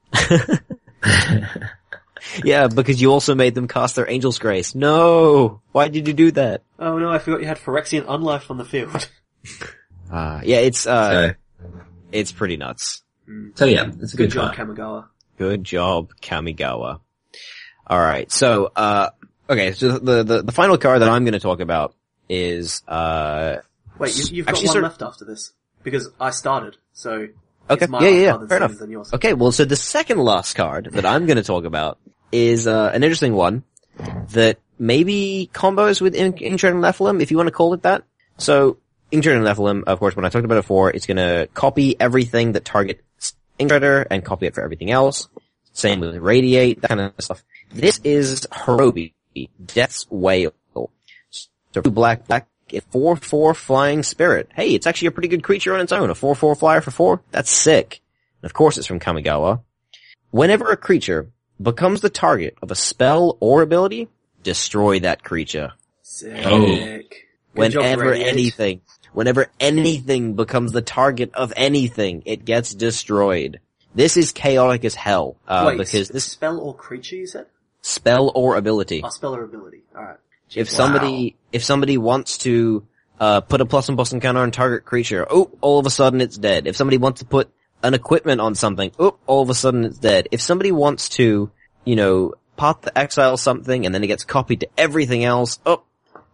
Yeah, because you also made them cast their Angel's Grace. No! Why did you do that? Oh no, I forgot you had Phyrexian Unlife on the field. Yeah, it's pretty nuts. So yeah, it's a Good good job, card. Kamigawa. Good job, Kamigawa. Alright, so, okay, so the final card that I'm gonna talk about is, Wait, you've got actually, one sir- left after this. Because I started, so... okay, it's my yeah, last card fair that's enough. than yours. Okay, well, so the second last card that I'm gonna talk about is, an interesting one that maybe combos with Ingrid and Nephilim, if you want to call it that. So, Ingrid and Nephilim, of course, when I talked about it before, it's gonna copy everything that targets Ingrid and copy it for everything else. Same with Radiate, that kind of stuff. This is Hirobi, Death's Wail. So black, a 4/4 flying spirit. Hey, it's actually a pretty good creature on its own. A 4/4 flyer for 4? That's sick. And of course it's from Kamigawa. Whenever a creature becomes the target of a spell or ability, destroy that creature. Sick. Oh. Good job, Radiate. Whenever anything becomes the target of anything, it gets destroyed. This is chaotic as hell, Wait, because this spell or creature you said? spell or ability. Oh, spell or ability. Alright. If somebody wants to, put a plus and plus encounter on target creature, all of a sudden it's dead. If somebody wants to put an equipment on something, all of a sudden it's dead. If somebody wants to, path to exile something and then it gets copied to everything else,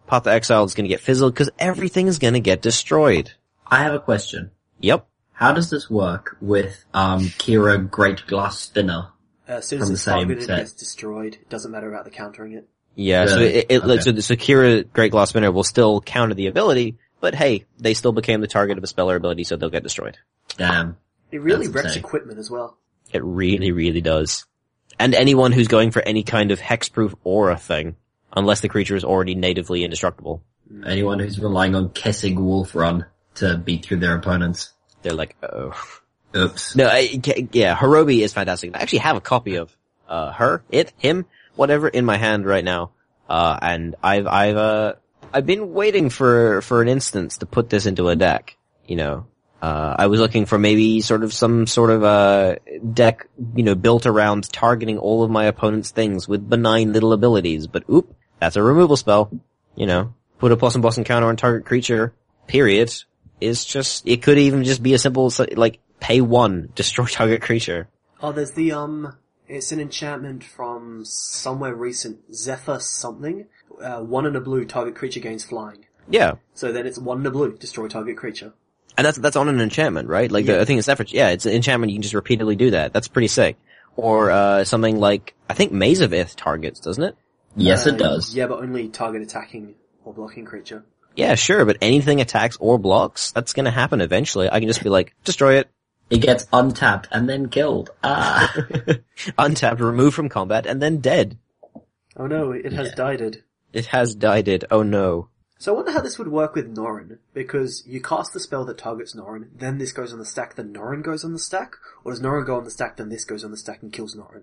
Path to Exile is going to get fizzled because everything is going to get destroyed. I have a question. Yep. How does this work with Kira Great Glass Spinner? As soon From as the it's same targeted, it set. gets destroyed. It doesn't matter about the countering it. Yeah, so Really? Okay. so Kira Great Glass Spinner will still counter the ability, but hey, they still became the target of a speller ability, so they'll get destroyed. Damn. It really That's wrecks insane. equipment as well. It really, really does. And anyone who's going for any kind of hexproof aura thing, unless the creature is already natively indestructible, Anyone who's relying on Kessig Wolf Run to beat through their opponents. they're like, oh. Oops. No, yeah, Hirobi is fantastic. I actually have a copy of him, whatever, in my hand right now. And I've been waiting for an instance to put this into a deck, you know. I was looking for maybe some sort of deck, you know, built around targeting all of my opponent's things with benign little abilities, but oop, that's a removal spell, you know. Put a plus and plus encounter on target creature, period. It could even just be a simple, like, pay 1, destroy target creature. Oh, there's it's an enchantment from somewhere recent, Zephyr something. 1 and a blue, target creature gains flying. Yeah. So then it's 1 and a blue, destroy target creature. And that's on an enchantment, right? Like, Yeah. I think it's effort. Yeah, it's an enchantment. You can just repeatedly do that. That's pretty sick. Or, something like, I think Maze of Ith targets, doesn't it? Yes, it does. Yeah, but only target attacking or blocking creature. Yeah, sure, but anything attacks or blocks, that's gonna happen eventually. I can just be like, destroy it. It gets untapped and then killed. Ah. Untapped, removed from combat, and then dead. Oh no, it has died. It has died. Oh no. So I wonder how this would work with Norrin, because you cast the spell that targets Norrin, then this goes on the stack, then Norrin goes on the stack, or does Norrin go on the stack, then this goes on the stack and kills Norrin?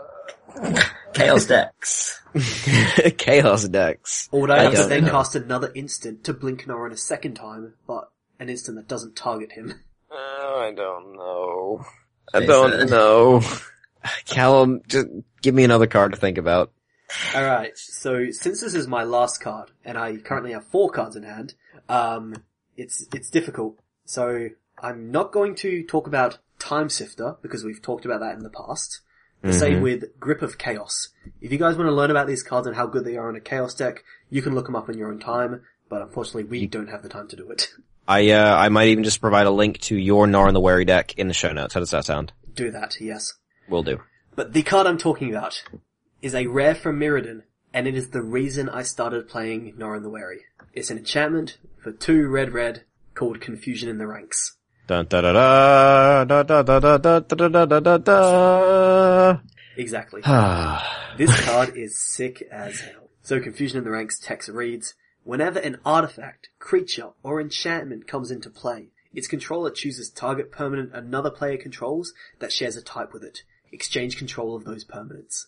Chaos decks. Chaos decks. Or would I have to don't then know. cast another instant to blink Norrin a second time, but an instant that doesn't target him? I don't know. Jason. know. Callum, just give me another card to think about. Alright, so since this is my last card, and I currently have 4 cards in hand, it's difficult. So I'm not going to talk about Time Sifter, because we've talked about that in the past. The same with Grip of Chaos. If you guys want to learn about these cards and how good they are in a Chaos deck, you can look them up in your own time, but unfortunately we don't have the time to do it. I might even just provide a link to your Gnar and the Wary deck in the show notes. How does that sound? Do that, yes. Will do. But the card I'm talking about is a rare from Mirrodin, and it is the reason I started playing Gnar and the Wary. It's an enchantment for 2 red called Confusion in the Ranks. Dun da da da da da da da da da da da da da. Exactly. Ah. This card is sick as hell. So Confusion in the Ranks text reads, whenever an artifact, creature, or enchantment comes into play, its controller chooses target permanent another player controls that shares a type with it. Exchange control of those permanents.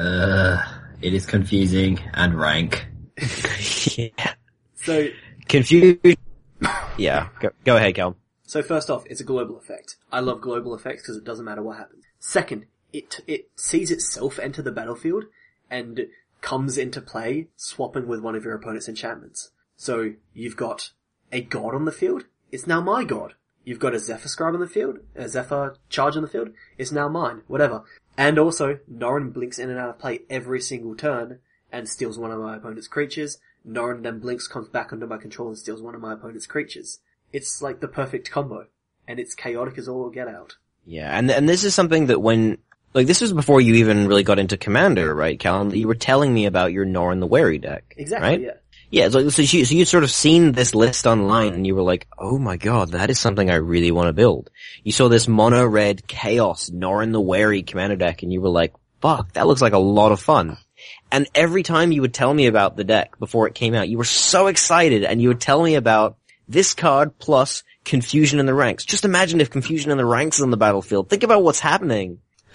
It is confusing and rank. Yeah. So, Confused. Yeah. Go ahead, Cal. so first off, it's a global effect. I love global effects because it doesn't matter what happens. Second, it sees itself enter the battlefield and comes into play swapping with one of your opponent's enchantments. So you've got a god on the field, it's now my god. You've got a Zephyr Scribe on the field, a Zephyr Charge on the field, it's now mine, whatever. And also, Norrin blinks in and out of play every single turn and steals one of my opponent's creatures. Norrin then blinks, comes back under my control and steals one of my opponent's creatures. It's like the perfect combo. And it's chaotic as all get out. Yeah, and this is something that this was before you even really got into Commander, right, Callum? You were telling me about your Gnar and the Wary deck. Exactly, right? yeah. Yeah, so you'd sort of seen this list online and you were like, oh my god, that is something I really want to build. You saw this mono red chaos Gnar and the Wary commander deck and you were like, fuck, that looks like a lot of fun. And every time you would tell me about the deck before it came out, you were so excited and you would tell me about this card plus Confusion in the Ranks. Just imagine if Confusion in the Ranks is on the battlefield. Think about what's happening.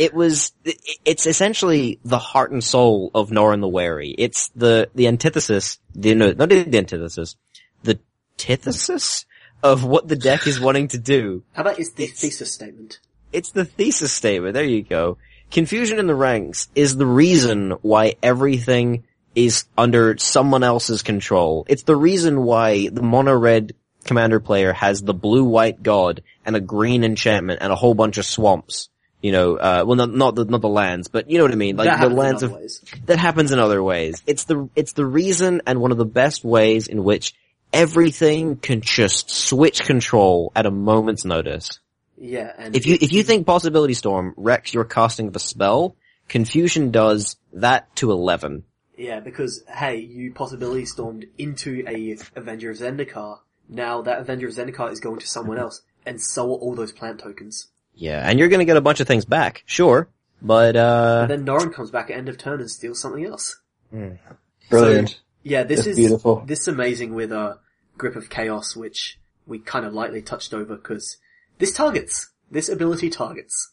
It's essentially the heart and soul of Gnar and the Wary. It's the antithesis, not the antithesis, the antithesis of what the deck is wanting to do. How about it's the thesis statement? It's the thesis statement, there you go. Confusion in the Ranks is the reason why everything is under someone else's control. It's the reason why the mono-red commander player has the blue-white god and a green enchantment and a whole bunch of swamps. well, not the lands, but you know what I mean? Like That the happens in lands other ways. that happens in other ways. It's the reason and one of the best ways in which everything can just switch control at a moment's notice. Yeah, and If you think Possibility Storm wrecks your casting of a spell, Confusion does that to 11. yeah, because hey, you possibility stormed into a Avenger of Zendikar. Now that Avenger of Zendikar is going to someone else, and so are all those plant tokens. Yeah, and you're gonna get a bunch of things back, sure, but And then Norrin comes back at end of turn and steals something else. Brilliant. So, yeah, this That's is beautiful. This is amazing with Grip of Chaos, which we kind of lightly touched over because this ability targets.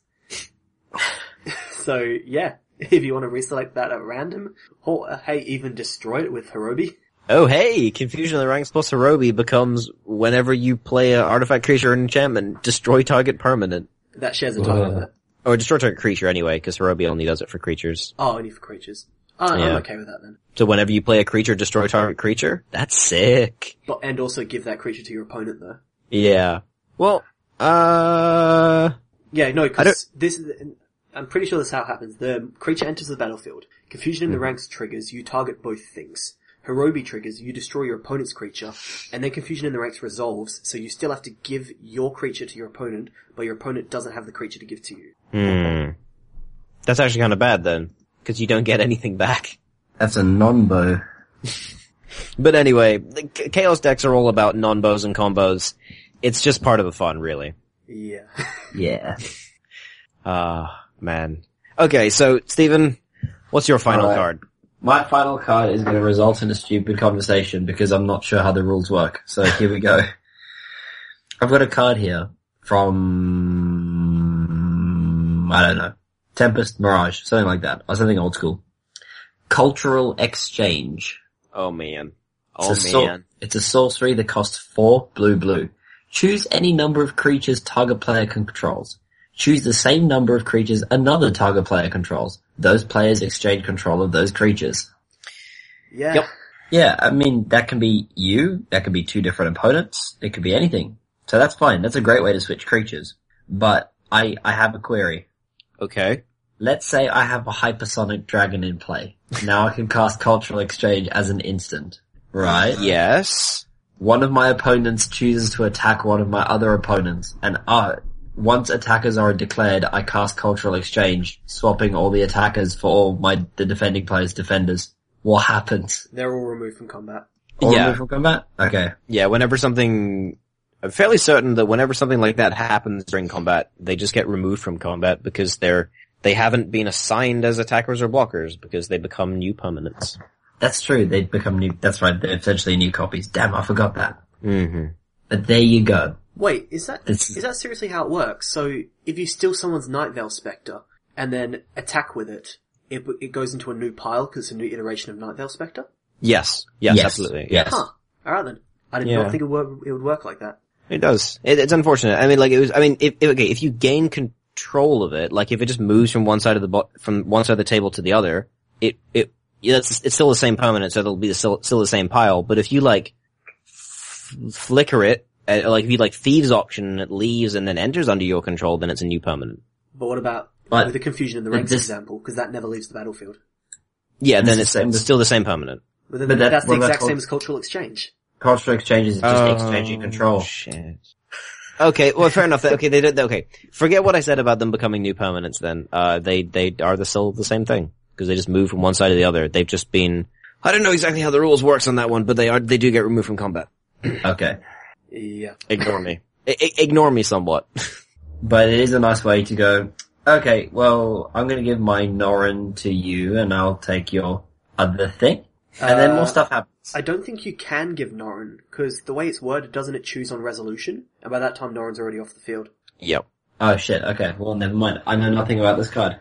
So yeah, if you want to reselect that at random, or hey, even destroy it with Hirobi. oh hey, Confusion of the Ranks plus Hirobi becomes whenever you play an artifact, creature, or enchantment, destroy target permanent. That shares a target with it. Or destroy target creature anyway, because Hirobi only does it for creatures. Oh, only for creatures. I'm Yeah. okay with that then. So whenever you play a creature, destroy target creature? That's sick. But, and also give that creature to your opponent though. Yeah. Well, Yeah, no, I because I'm pretty sure this is how it happens. The creature enters the battlefield. Confusion in the ranks triggers, you target both things. Hirobi triggers, you destroy your opponent's creature, and then Confusion in the ranks resolves, so you still have to give your creature to your opponent, but your opponent doesn't have the creature to give to you. That's actually kind of bad then, because you don't get anything back. That's a non-bow. But anyway, the Chaos decks are all about non-bows and combos. It's just part of the fun, really. Yeah. Yeah. Man. Okay, so, Steven, what's your final Alright. card? My final card is going to result in a stupid conversation because I'm not sure how the rules work. So here we go. I've got a card here from, I don't know, Tempest, Mirage, something like that, or something old school. Cultural Exchange. Oh man. It's a sorcery that costs 4 blue. Choose any number of creatures target player controls. Choose the same number of creatures another target player controls. Those players exchange control of those creatures. Yeah. Yep. Yeah, I mean, that can be you, that could be 2 different opponents, it could be anything. So that's fine, that's a great way to switch creatures. But I have a query. Okay. Let's say I have a hypersonic dragon in play. Now I can cast Cultural Exchange as an instant. Right? Yes. One of my opponents chooses to attack one of my other opponents, and once attackers are declared, I cast Cultural Exchange, swapping all the attackers for all the defending player's defenders. What happens? They're all removed from combat. All Yeah. removed from combat? Okay. Yeah, I'm fairly certain that whenever something like that happens during combat, they just get removed from combat because they haven't been assigned as attackers or blockers because they become new permanents. That's true, they become new, that's right, they're essentially new copies. Damn, I forgot that. Mm-hmm. But there you go. Wait, is that It's- seriously how it works? So, if you steal someone's Night Veil Spectre, and then attack with it, it goes into a new pile because it's a new iteration of Night Veil Spectre? Yes, Yes. absolutely. Yes. Huh. Alright then. I did Yeah. not think it would work like that. It does. It's unfortunate. I mean, if you gain control of it, like if it just moves from one side of the table to the other, it's still the same permanent, so it'll be still the same pile. But if you flicker it, if you Thieves Auction and it leaves and then enters under your control, then it's a new permanent. But what about But with the Confusion in the Ranks this- example? Because that never leaves the battlefield. Yeah, then It's it's the same- still the same permanent. But then But that's the what about exact same cult- as Cultural Exchange. Cultural Exchange is just exchanging control. Shit. Okay, well, fair enough. Okay, okay. Forget what I said about them becoming new permanents then. They are still the same thing. Because they just move from one side to the other. They've just been, I don't know exactly how the rules works on that one, but they do get removed from combat. Okay. Yeah. Ignore me. Ignore me somewhat. But it is a nice way to go, okay, well, I'm gonna give my Norrin to you and I'll take your other thing. And then more stuff happens. I don't think you can give Norrin, because the way it's worded, doesn't it choose on resolution? And by that time, Norrin's already off the field. Yep. Oh shit, okay, well never mind. I know nothing about this card.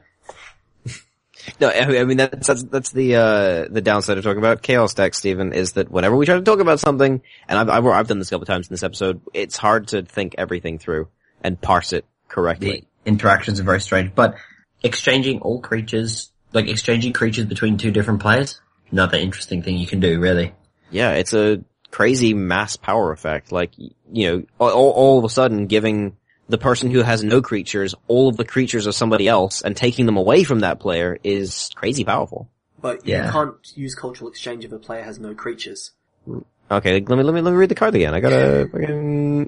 No, I mean, that's the downside of talking about Chaos decks, Steven, is that whenever we try to talk about something, and I've done this a couple times in this episode, it's hard to think everything through and parse it correctly. The interactions are very strange, but exchanging exchanging creatures between 2 different players, another interesting thing you can do, really. Yeah, it's a crazy mass power effect. All of a sudden giving the person who has no creatures all of the creatures of somebody else, and taking them away from that player is crazy powerful. But you can't use cultural exchange if a player has no creatures. Okay, let me read the card again. I gotta fucking.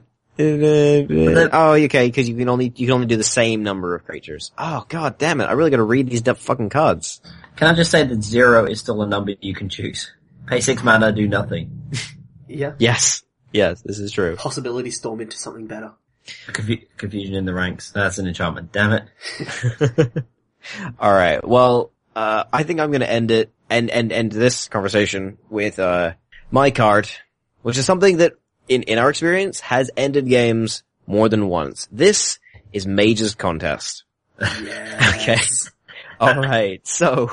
Oh, okay, because you can only do the same number of creatures. Oh, god damn it! I really gotta read these fucking cards. Can I just say that 0 is still a number you can choose? Pay 6 mana, do nothing. Yeah. Yes, this is true. Possibility storm into something better. Confusion in the ranks. That's an enchantment. Damn it. All right. Well, I think I'm going to end it and end this conversation with my card, which is something that in our experience has ended games more than once. This is Mage's Contest. Yes. Okay. All right. So,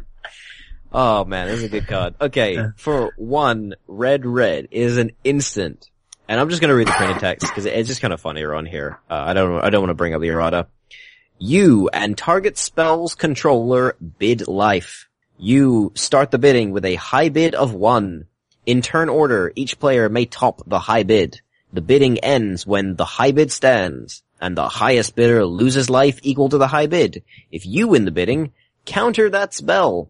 oh man, this is a good card. Okay, for one, red is an instant. And I'm just gonna read the printed text because it's just kind of funnier on here. I don't want to bring up the errata. You and target spell's controller bid life. You start the bidding with a high bid of 1. In turn order, each player may top the high bid. The bidding ends when the high bid stands, and the highest bidder loses life equal to the high bid. If you win the bidding, counter that spell.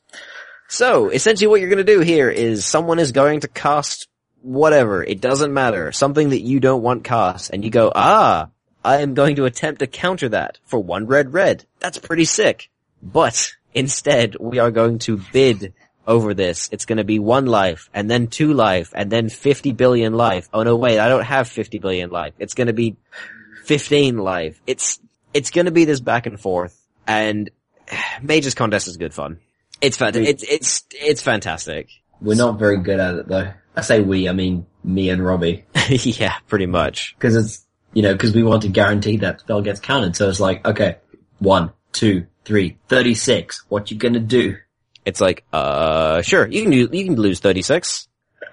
So, essentially what you're gonna do here is someone is going to cast whatever, it doesn't matter, something that you don't want cast, and you go, I am going to attempt to counter that for 1 red. That's pretty sick. But, instead, we are going to bid over this. It's gonna be 1 life, and then 2 life, and then 50 billion life. Oh no, wait, I don't have 50 billion life. It's gonna be 15 life. It's gonna be this back and forth, and Mage's Contest is good fun. It's fantastic. We're not very good at it though. I say we, I mean me and Robbie. Yeah, pretty much. Cause it's, cause we want to guarantee that spell gets counted. So it's like, okay, 1, 2, 3, 36. What you gonna do? It's like, sure, you can lose 36.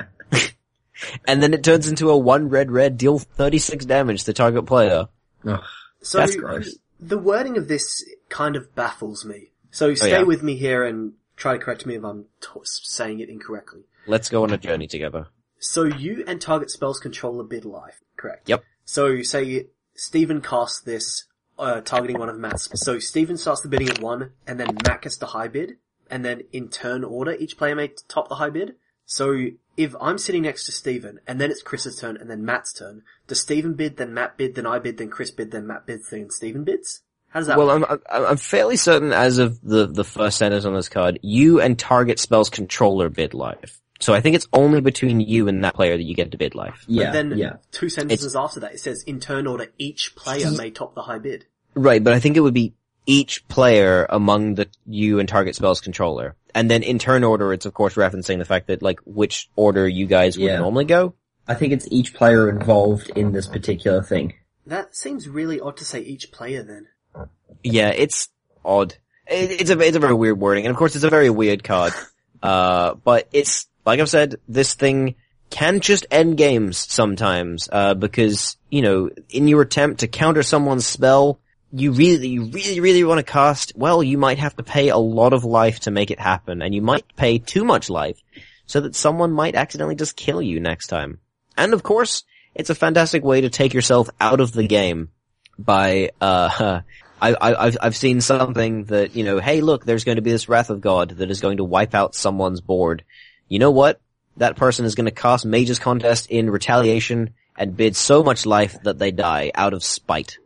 And then it turns into a 1 red, deal 36 damage to target player. Ugh, So that's gross. The wording of this kind of baffles me. So stay with me here and try to correct me if I'm saying it incorrectly. Let's go on a journey together. So you and target spells control a bid life, correct? Yep. So say Stephen casts this, targeting one of Matt's. So Stephen starts the bidding at 1, and then Matt gets the high bid, and then in turn order, each player may top the high bid. So if I'm sitting next to Stephen, and then it's Chris's turn, and then Matt's turn, does Stephen bid, then Matt bid, then I bid, then Chris bid, then Matt bids, then Stephen bids? How does that work? I'm fairly certain as of the first sentence on this card, you and target spell's controller bid life. So I think it's only between you and that player that you get to bid life. Yeah, But then yeah. 2 sentences after that, it says, in turn order, each player may top the high bid. Right, but I think it would be each player among the you and target spell's controller. And then in turn order, it's of course referencing the fact that, like, which order you guys would normally go. I think it's each player involved in this particular thing. That seems really odd to say each player then. Yeah, it's odd. It's a very weird wording, and of course it's a very weird card. But it's, like I've said, this thing can just end games sometimes, because, in your attempt to counter someone's spell, you really want to cast, well, you might have to pay a lot of life to make it happen, and you might pay too much life, so that someone might accidentally just kill you next time. And of course, it's a fantastic way to take yourself out of the game by, I've seen something that, hey look, there's going to be this Wrath of God that is going to wipe out someone's board. You know what? That person is going to cast Mage's Contest in retaliation and bid so much life that they die out of spite.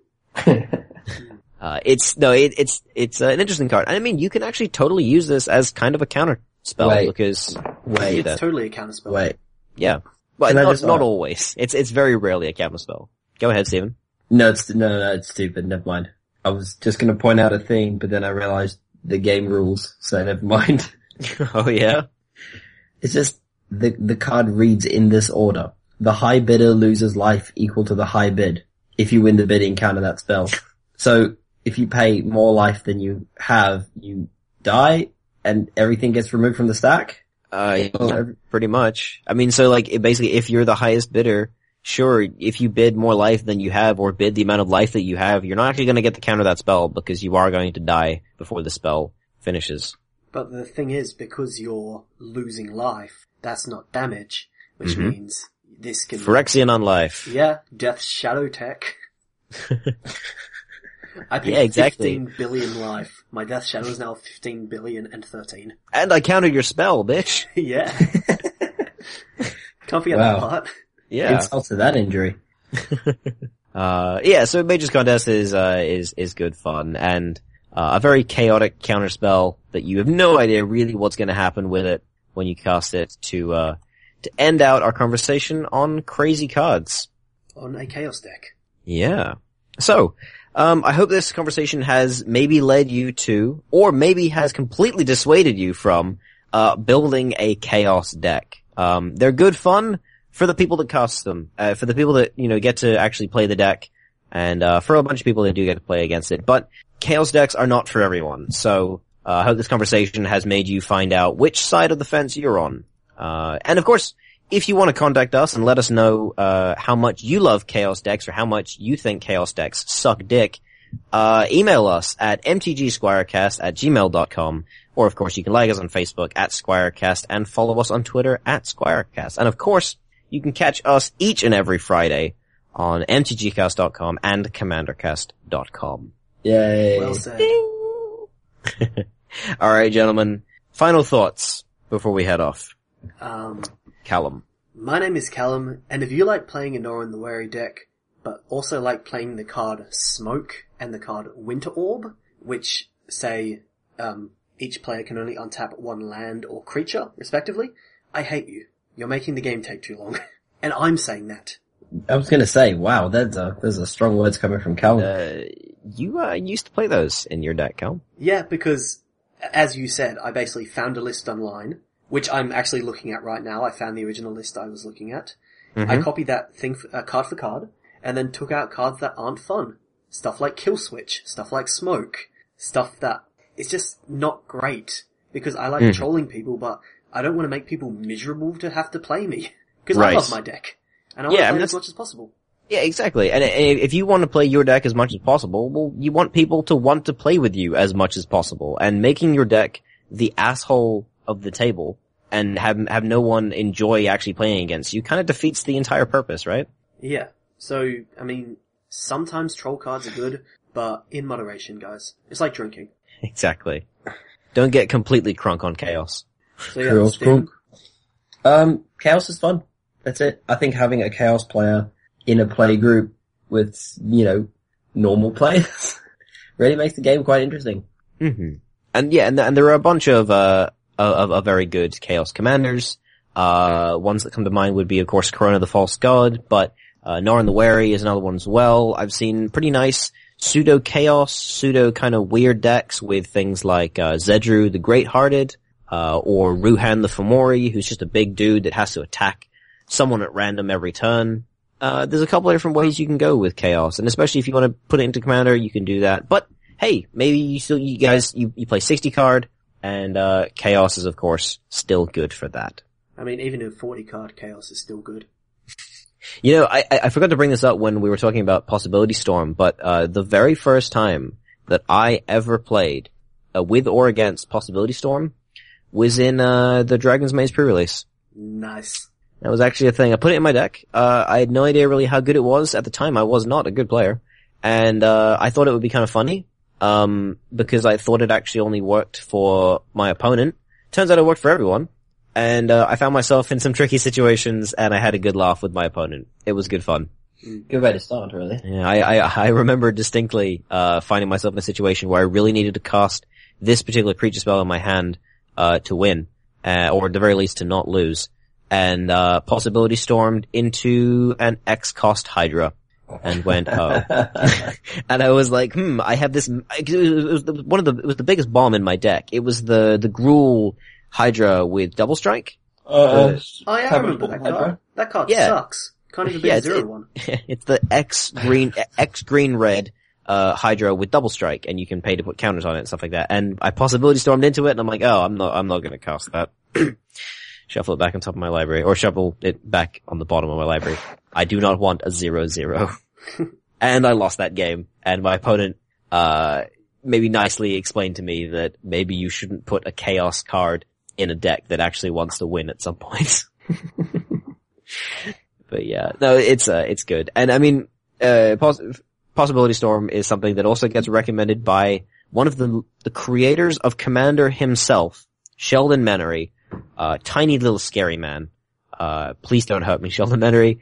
It's an interesting card. And I mean, you can actually totally use this as kind of a counter spell because It's totally a counterspell. Wait. yeah, but not always. It's very rarely a counter spell. Go ahead, Steven. No, it's stupid. Never mind. I was just going to point out a thing, but then I realized the game rules, so never mind. Oh yeah? It's just the card reads in this order. The high bidder loses life equal to the high bid. If you win the bidding, counter that spell. So if you pay more life than you have, you die and everything gets removed from the stack? Yeah, pretty much. I mean, so like, basically, if you're the highest bidder, sure, if you bid more life than you have or bid the amount of life that you have, you're not actually going to get to counter that spell because you are going to die before the spell finishes. But the thing is, because you're losing life, that's not damage, which means this can... Phyrexian on life. Yeah, Death's Shadow Tech. I paid Yeah, exactly. 15 billion life. My Death Shadow is now 15 billion and 13. And I countered your spell, bitch. Yeah. Can't forget Wow. that part. Yeah. Insult to that injury. Yeah, so Mage's Contest is good fun, and, a very chaotic counterspell that you have no idea really what's gonna happen with it when you cast it to end out our conversation on crazy cards. On a Chaos deck. Yeah. So, I hope this conversation has maybe led you to, or maybe has completely dissuaded you from, building a Chaos deck. They're good fun for the people that cast them, for the people that, get to actually play the deck, and, for a bunch of people that do get to play against it. But Chaos decks are not for everyone, so, I hope this conversation has made you find out which side of the fence you're on. And of course, if you want to contact us and let us know, how much you love Chaos decks or how much you think Chaos decks suck dick, email us at mtgsquirecast@gmail.com, or of course you can like us on Facebook @Squirecast and follow us on Twitter @Squirecast. And of course, you can catch us each and every Friday on mtgcast.com and commandercast.com. Yay. Well said. Alright, gentlemen, final thoughts before we head off. Callum. My name is Callum, and if you like playing a Norin the Wary deck, but also like playing the card Smoke and the card Winter Orb, which say, each player can only untap one land or creature, respectively, I hate you. You're making the game take too long. And I'm saying that. I was gonna say, wow, there's a strong words coming from Cal. You used to play those in your deck, Cal. Yeah, because, as you said, I basically found a list online, which I'm actually looking at right now. I found the original list I was looking at. Mm-hmm. I copied that thing, card for card, and then took out cards that aren't fun. Stuff like Kill Switch, stuff like Smoke, stuff that is just not great. Because I like trolling people, but I don't want to make people miserable to have to play me. Because I Right. love my deck. And I want to play as much as possible. Yeah, exactly. And if you want to play your deck as much as possible, well, you want people to want to play with you as much as possible. And making your deck the asshole of the table and have no one enjoy actually playing against you kind of defeats the entire purpose, right? Yeah. So, I mean, sometimes troll cards are good, but in moderation, guys. It's like drinking. Exactly. Don't get completely crunk on chaos. So yeah, Chaos Stephen, Chaos is fun. That's it. I think having a Chaos player in a play group with, normal players really makes the game quite interesting. Mm-hmm. And yeah, and there are a bunch of very good Chaos commanders. Ones that come to mind would be, of course, Corona the False God, but, Norin the Wary is another one as well. I've seen pretty nice pseudo-chaos, pseudo kind of weird decks with things like, Zedru the Great-Hearted, or Ruhan the Fomori, who's just a big dude that has to attack someone at random every turn. There's a couple of different ways you can go with Chaos, and especially if you want to put it into Commander, you can do that. But, hey, maybe you guys play 60 card, and, Chaos is, of course, still good for that. I mean, even in 40 card, Chaos is still good. I forgot to bring this up when we were talking about Possibility Storm, but, the very first time that I ever played, with or against Possibility Storm was in, the Dragon's Maze pre-release. Nice. That was actually a thing. I put it in my deck. I had no idea really how good it was. At the time, I was not a good player. And, I thought it would be kind of funny, because I thought it actually only worked for my opponent. Turns out it worked for everyone. And, I found myself in some tricky situations, and I had a good laugh with my opponent. It was good fun. Good way to start, really. Yeah, I remember distinctly, finding myself in a situation where I really needed to cast this particular creature spell in my hand, to win, or at the very least to not lose. And, Possibility Stormed into an X-cost Hydra. And went, oh. And I was like, I have this, it was the biggest bomb in my deck. It was the Gruul Hydra with Double Strike. Oh yeah, I remember that card. That card sucks. Can't even be a 0/1. It's the X green red, Hydra with Double Strike, and you can pay to put counters on it and stuff like that. And I Possibility Stormed into it, and I'm like, oh, I'm not gonna cast that. Shuffle it back on top of my library, or shuffle it back on the bottom of my library. I do not want a 0/0. And I lost that game, and my opponent, maybe nicely explained to me that maybe you shouldn't put a Chaos card in a deck that actually wants to win at some point. But yeah, no, it's good. And I mean, Possibility Possibility Storm is something that also gets recommended by one of the creators of Commander himself, Sheldon Menery, tiny little scary man. Please don't hurt me, Sheldon Menery.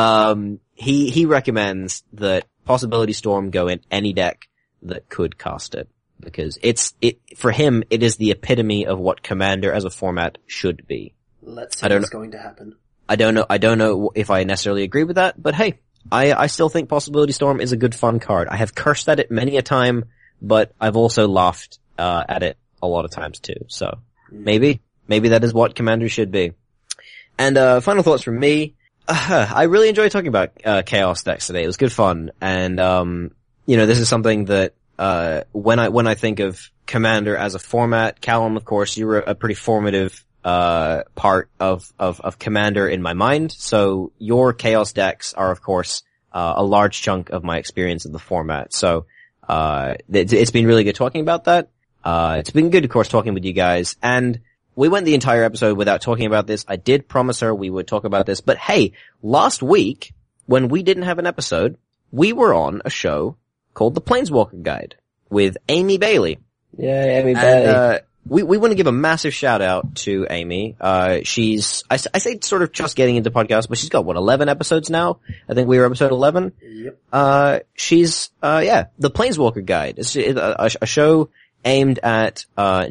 He recommends that Possibility Storm go in any deck that could cast it. Because for him, it is the epitome of what Commander as a format should be. Let's see what's going to happen. I don't know if I necessarily agree with that, but hey, I still think Possibility Storm is a good fun card. I have cursed at it many a time, but I've also laughed, at it a lot of times too. So, maybe that is what Commander should be. And, final thoughts from me. I really enjoyed talking about, Chaos decks today. It was good fun. And, this is something that, when I think of Commander as a format, Callum, of course, you were a pretty formative, part of Commander in my mind. So your Chaos decks are, of course, a large chunk of my experience of the format. So, it's been really good talking about that. It's been good, of course, talking with you guys. And we went the entire episode without talking about this. I did promise her we would talk about this. But hey, last week, when we didn't have an episode, we were on a show called The Planeswalker Guide with Amy Bailey. Yeah, Amy Bailey. We want to give a massive shout out to Amy. She's, I say sort of just getting into podcasts, but she's got 11 episodes now? I think we were episode 11. Yep. She's, The Planeswalker Guide. It's a show aimed at,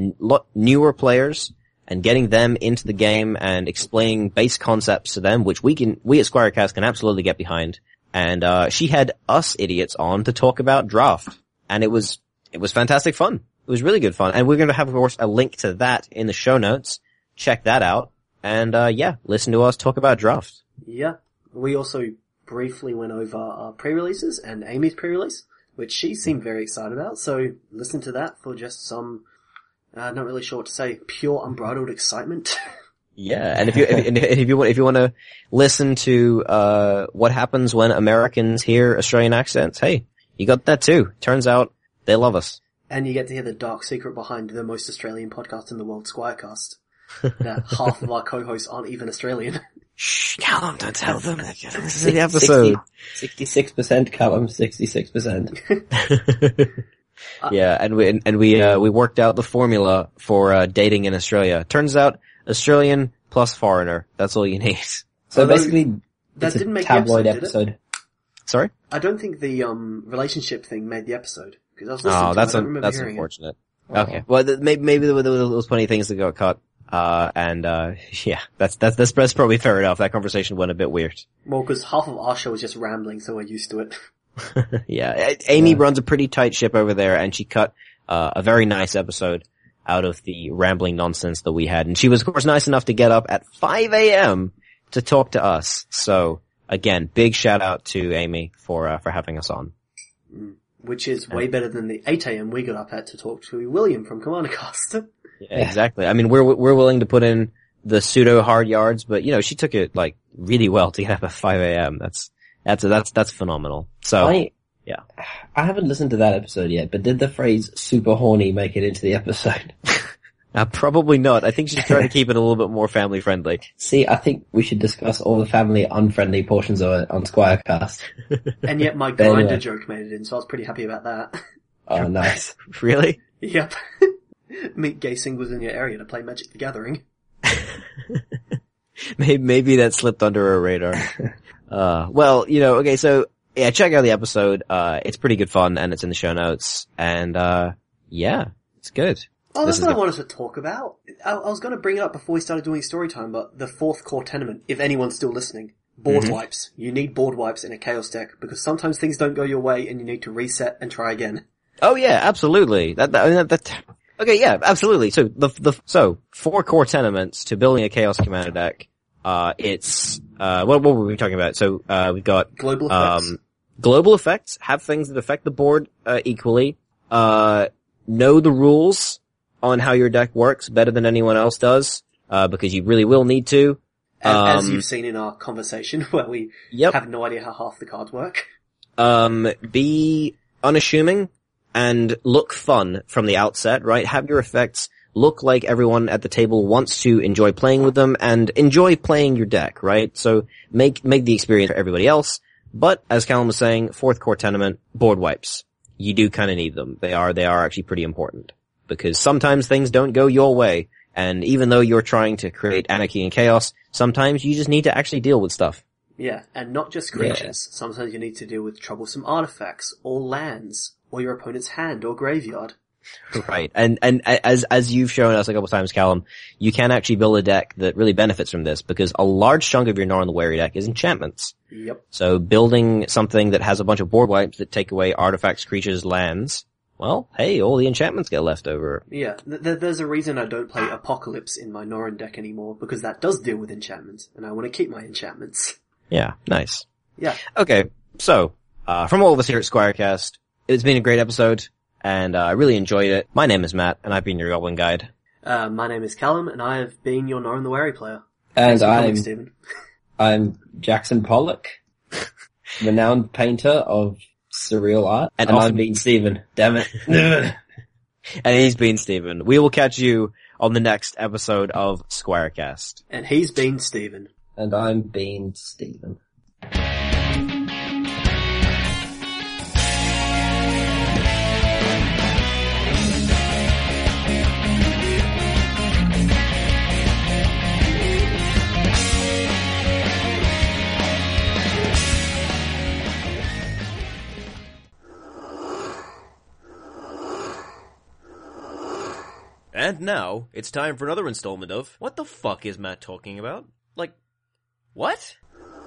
newer players and getting them into the game and explaining base concepts to them, which we at Squirecast can absolutely get behind. And, she had us idiots on to talk about Draft. And it was fantastic fun. It was really good fun. And we're going to have, of course, a link to that in the show notes. Check that out. And, listen to us talk about Draft. Yeah. We also briefly went over our pre-releases and Amy's pre-release, which she seemed very excited about. So listen to that for just some, not really sure what to say, pure unbridled excitement. Yeah. And if you want to listen to, what happens when Americans hear Australian accents, hey, you got that too. Turns out they love us. And you get to hear the dark secret behind the most Australian podcast in the world, Squirecast. That half of our co-hosts aren't even Australian. Shh, Callum, don't tell them. This is the episode. 66% Callum, 66%. Yeah, and we worked out the formula for, dating in Australia. Turns out, Australian plus foreigner. That's all you need. So basically, that it's didn't a make tabloid the episode. Did it? Sorry? I don't think the, relationship thing made the episode. Because I was listening to it, I don't remember that's hearing unfortunate. It. Okay. Well, maybe there was plenty of things that got cut. Yeah, that's probably fair enough. That conversation went a bit weird. Well, because half of our show was just rambling, so we're used to it. Yeah. Amy runs a pretty tight ship over there, and she cut, a very nice episode out of the rambling nonsense that we had. And she was, of course, nice enough to get up at 5 a.m. to talk to us. So, again, big shout out to Amy for having us on. Which is way better than the 8 a.m. we got up at to talk to William from Commander Cast. Yeah, exactly. I mean, we're willing to put in the pseudo hard yards, but she took it really well to get up at 5 a.m. That's phenomenal. So, I haven't listened to that episode yet, but did the phrase super horny make it into the episode? Probably not. I think she's trying to keep it a little bit more family friendly. See, I think we should discuss all the family unfriendly portions of it on Squirecast. And yet my grinder joke made it in, so I was pretty happy about that. Oh, nice. Really? Yep. Meet gay singles in your area to play Magic the Gathering. Maybe that slipped under our radar. Well, okay, so, yeah, check out the episode. It's pretty good fun, and it's in the show notes. And, yeah, it's good. Oh, that's what I wanted to talk about. I was going to bring it up before we started doing story time, but the fourth core tenement, if anyone's still listening, board wipes. You need board wipes in a Chaos deck, because sometimes things don't go your way and you need to reset and try again. Oh yeah, absolutely. Okay, yeah, absolutely. So so 4 core tenements to building a Chaos Commander deck. It's, what were we talking about? So, we've got, global effects. Global effects, have things that affect the board, equally. Know the rules on how your deck works better than anyone else does, because you really will need to. As you've seen in our conversation where we have no idea how half the cards work. Be unassuming and look fun from the outset, right? Have your effects look like everyone at the table wants to enjoy playing with them and enjoy playing your deck, right? So make the experience for everybody else, But, as Callum was saying, fourth core tenement, board wipes. You do kind of need them. They are actually pretty important. Because sometimes things don't go your way, and even though you're trying to create anarchy and chaos, sometimes you just need to actually deal with stuff. Yeah, and not just creatures. Yeah. Sometimes you need to deal with troublesome artifacts, or lands, or your opponent's hand or graveyard. Right. And as you've shown us a couple times, Callum, you can actually build a deck that really benefits from this, because a large chunk of your Nor on the Wary deck is enchantments. Yep. So building something that has a bunch of board wipes that take away artifacts, creatures, lands, well, hey, all the enchantments get left over. Yeah, there's a reason I don't play Apocalypse in my Norrin deck anymore, because that does deal with enchantments, and I want to keep my enchantments. Yeah, nice. Yeah. Okay, so, from all of us here at Squirecast, it's been a great episode, and I really enjoyed it. My name is Matt, and I've been your Goblin Guide. My name is Callum, and I have been your Norrin the Wary player. And Thanks for coming, Stephen. I'm Jackson Pollock, renowned painter of surreal art. And And often- I've been Stephen. Damn it. And he's been Stephen. We will catch you on the next episode of Squirecast. And he's been Stephen. And I'm being Stephen. And now, it's time for another installment of What the fuck is Matt talking about? Like, what?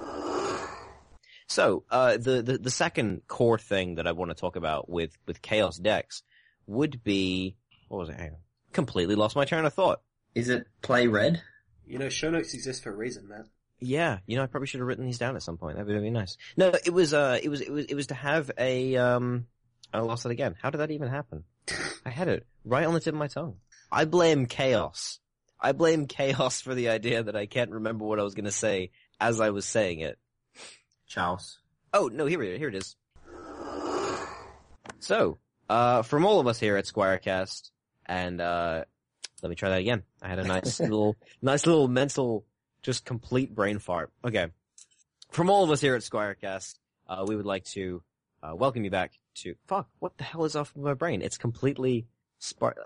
So, the second core thing that I want to talk about with Chaos decks would be, what was it? Hang on. Completely lost my train of thought. Is it play red? You know, show notes exist for a reason, Matt. Yeah, I probably should have written these down at some point. That'd be really nice. No, it was to have a, I lost it again. How did that even happen? I had it right on the tip of my tongue. I blame Chaos. I blame Chaos for the idea that I can't remember what I was gonna say as I was saying it. Charles. Oh, no, here it is. So, from all of us here at Squirecast, and, let me try that again. I had a nice little mental, just complete brain fart. Okay. From all of us here at Squirecast, we would like to, welcome you back to, fuck, what the hell is off with my brain? It's completely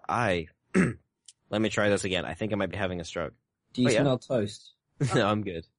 let me try this again. I think I might be having a stroke. Do you Oh, yeah. smell toast? No, I'm good.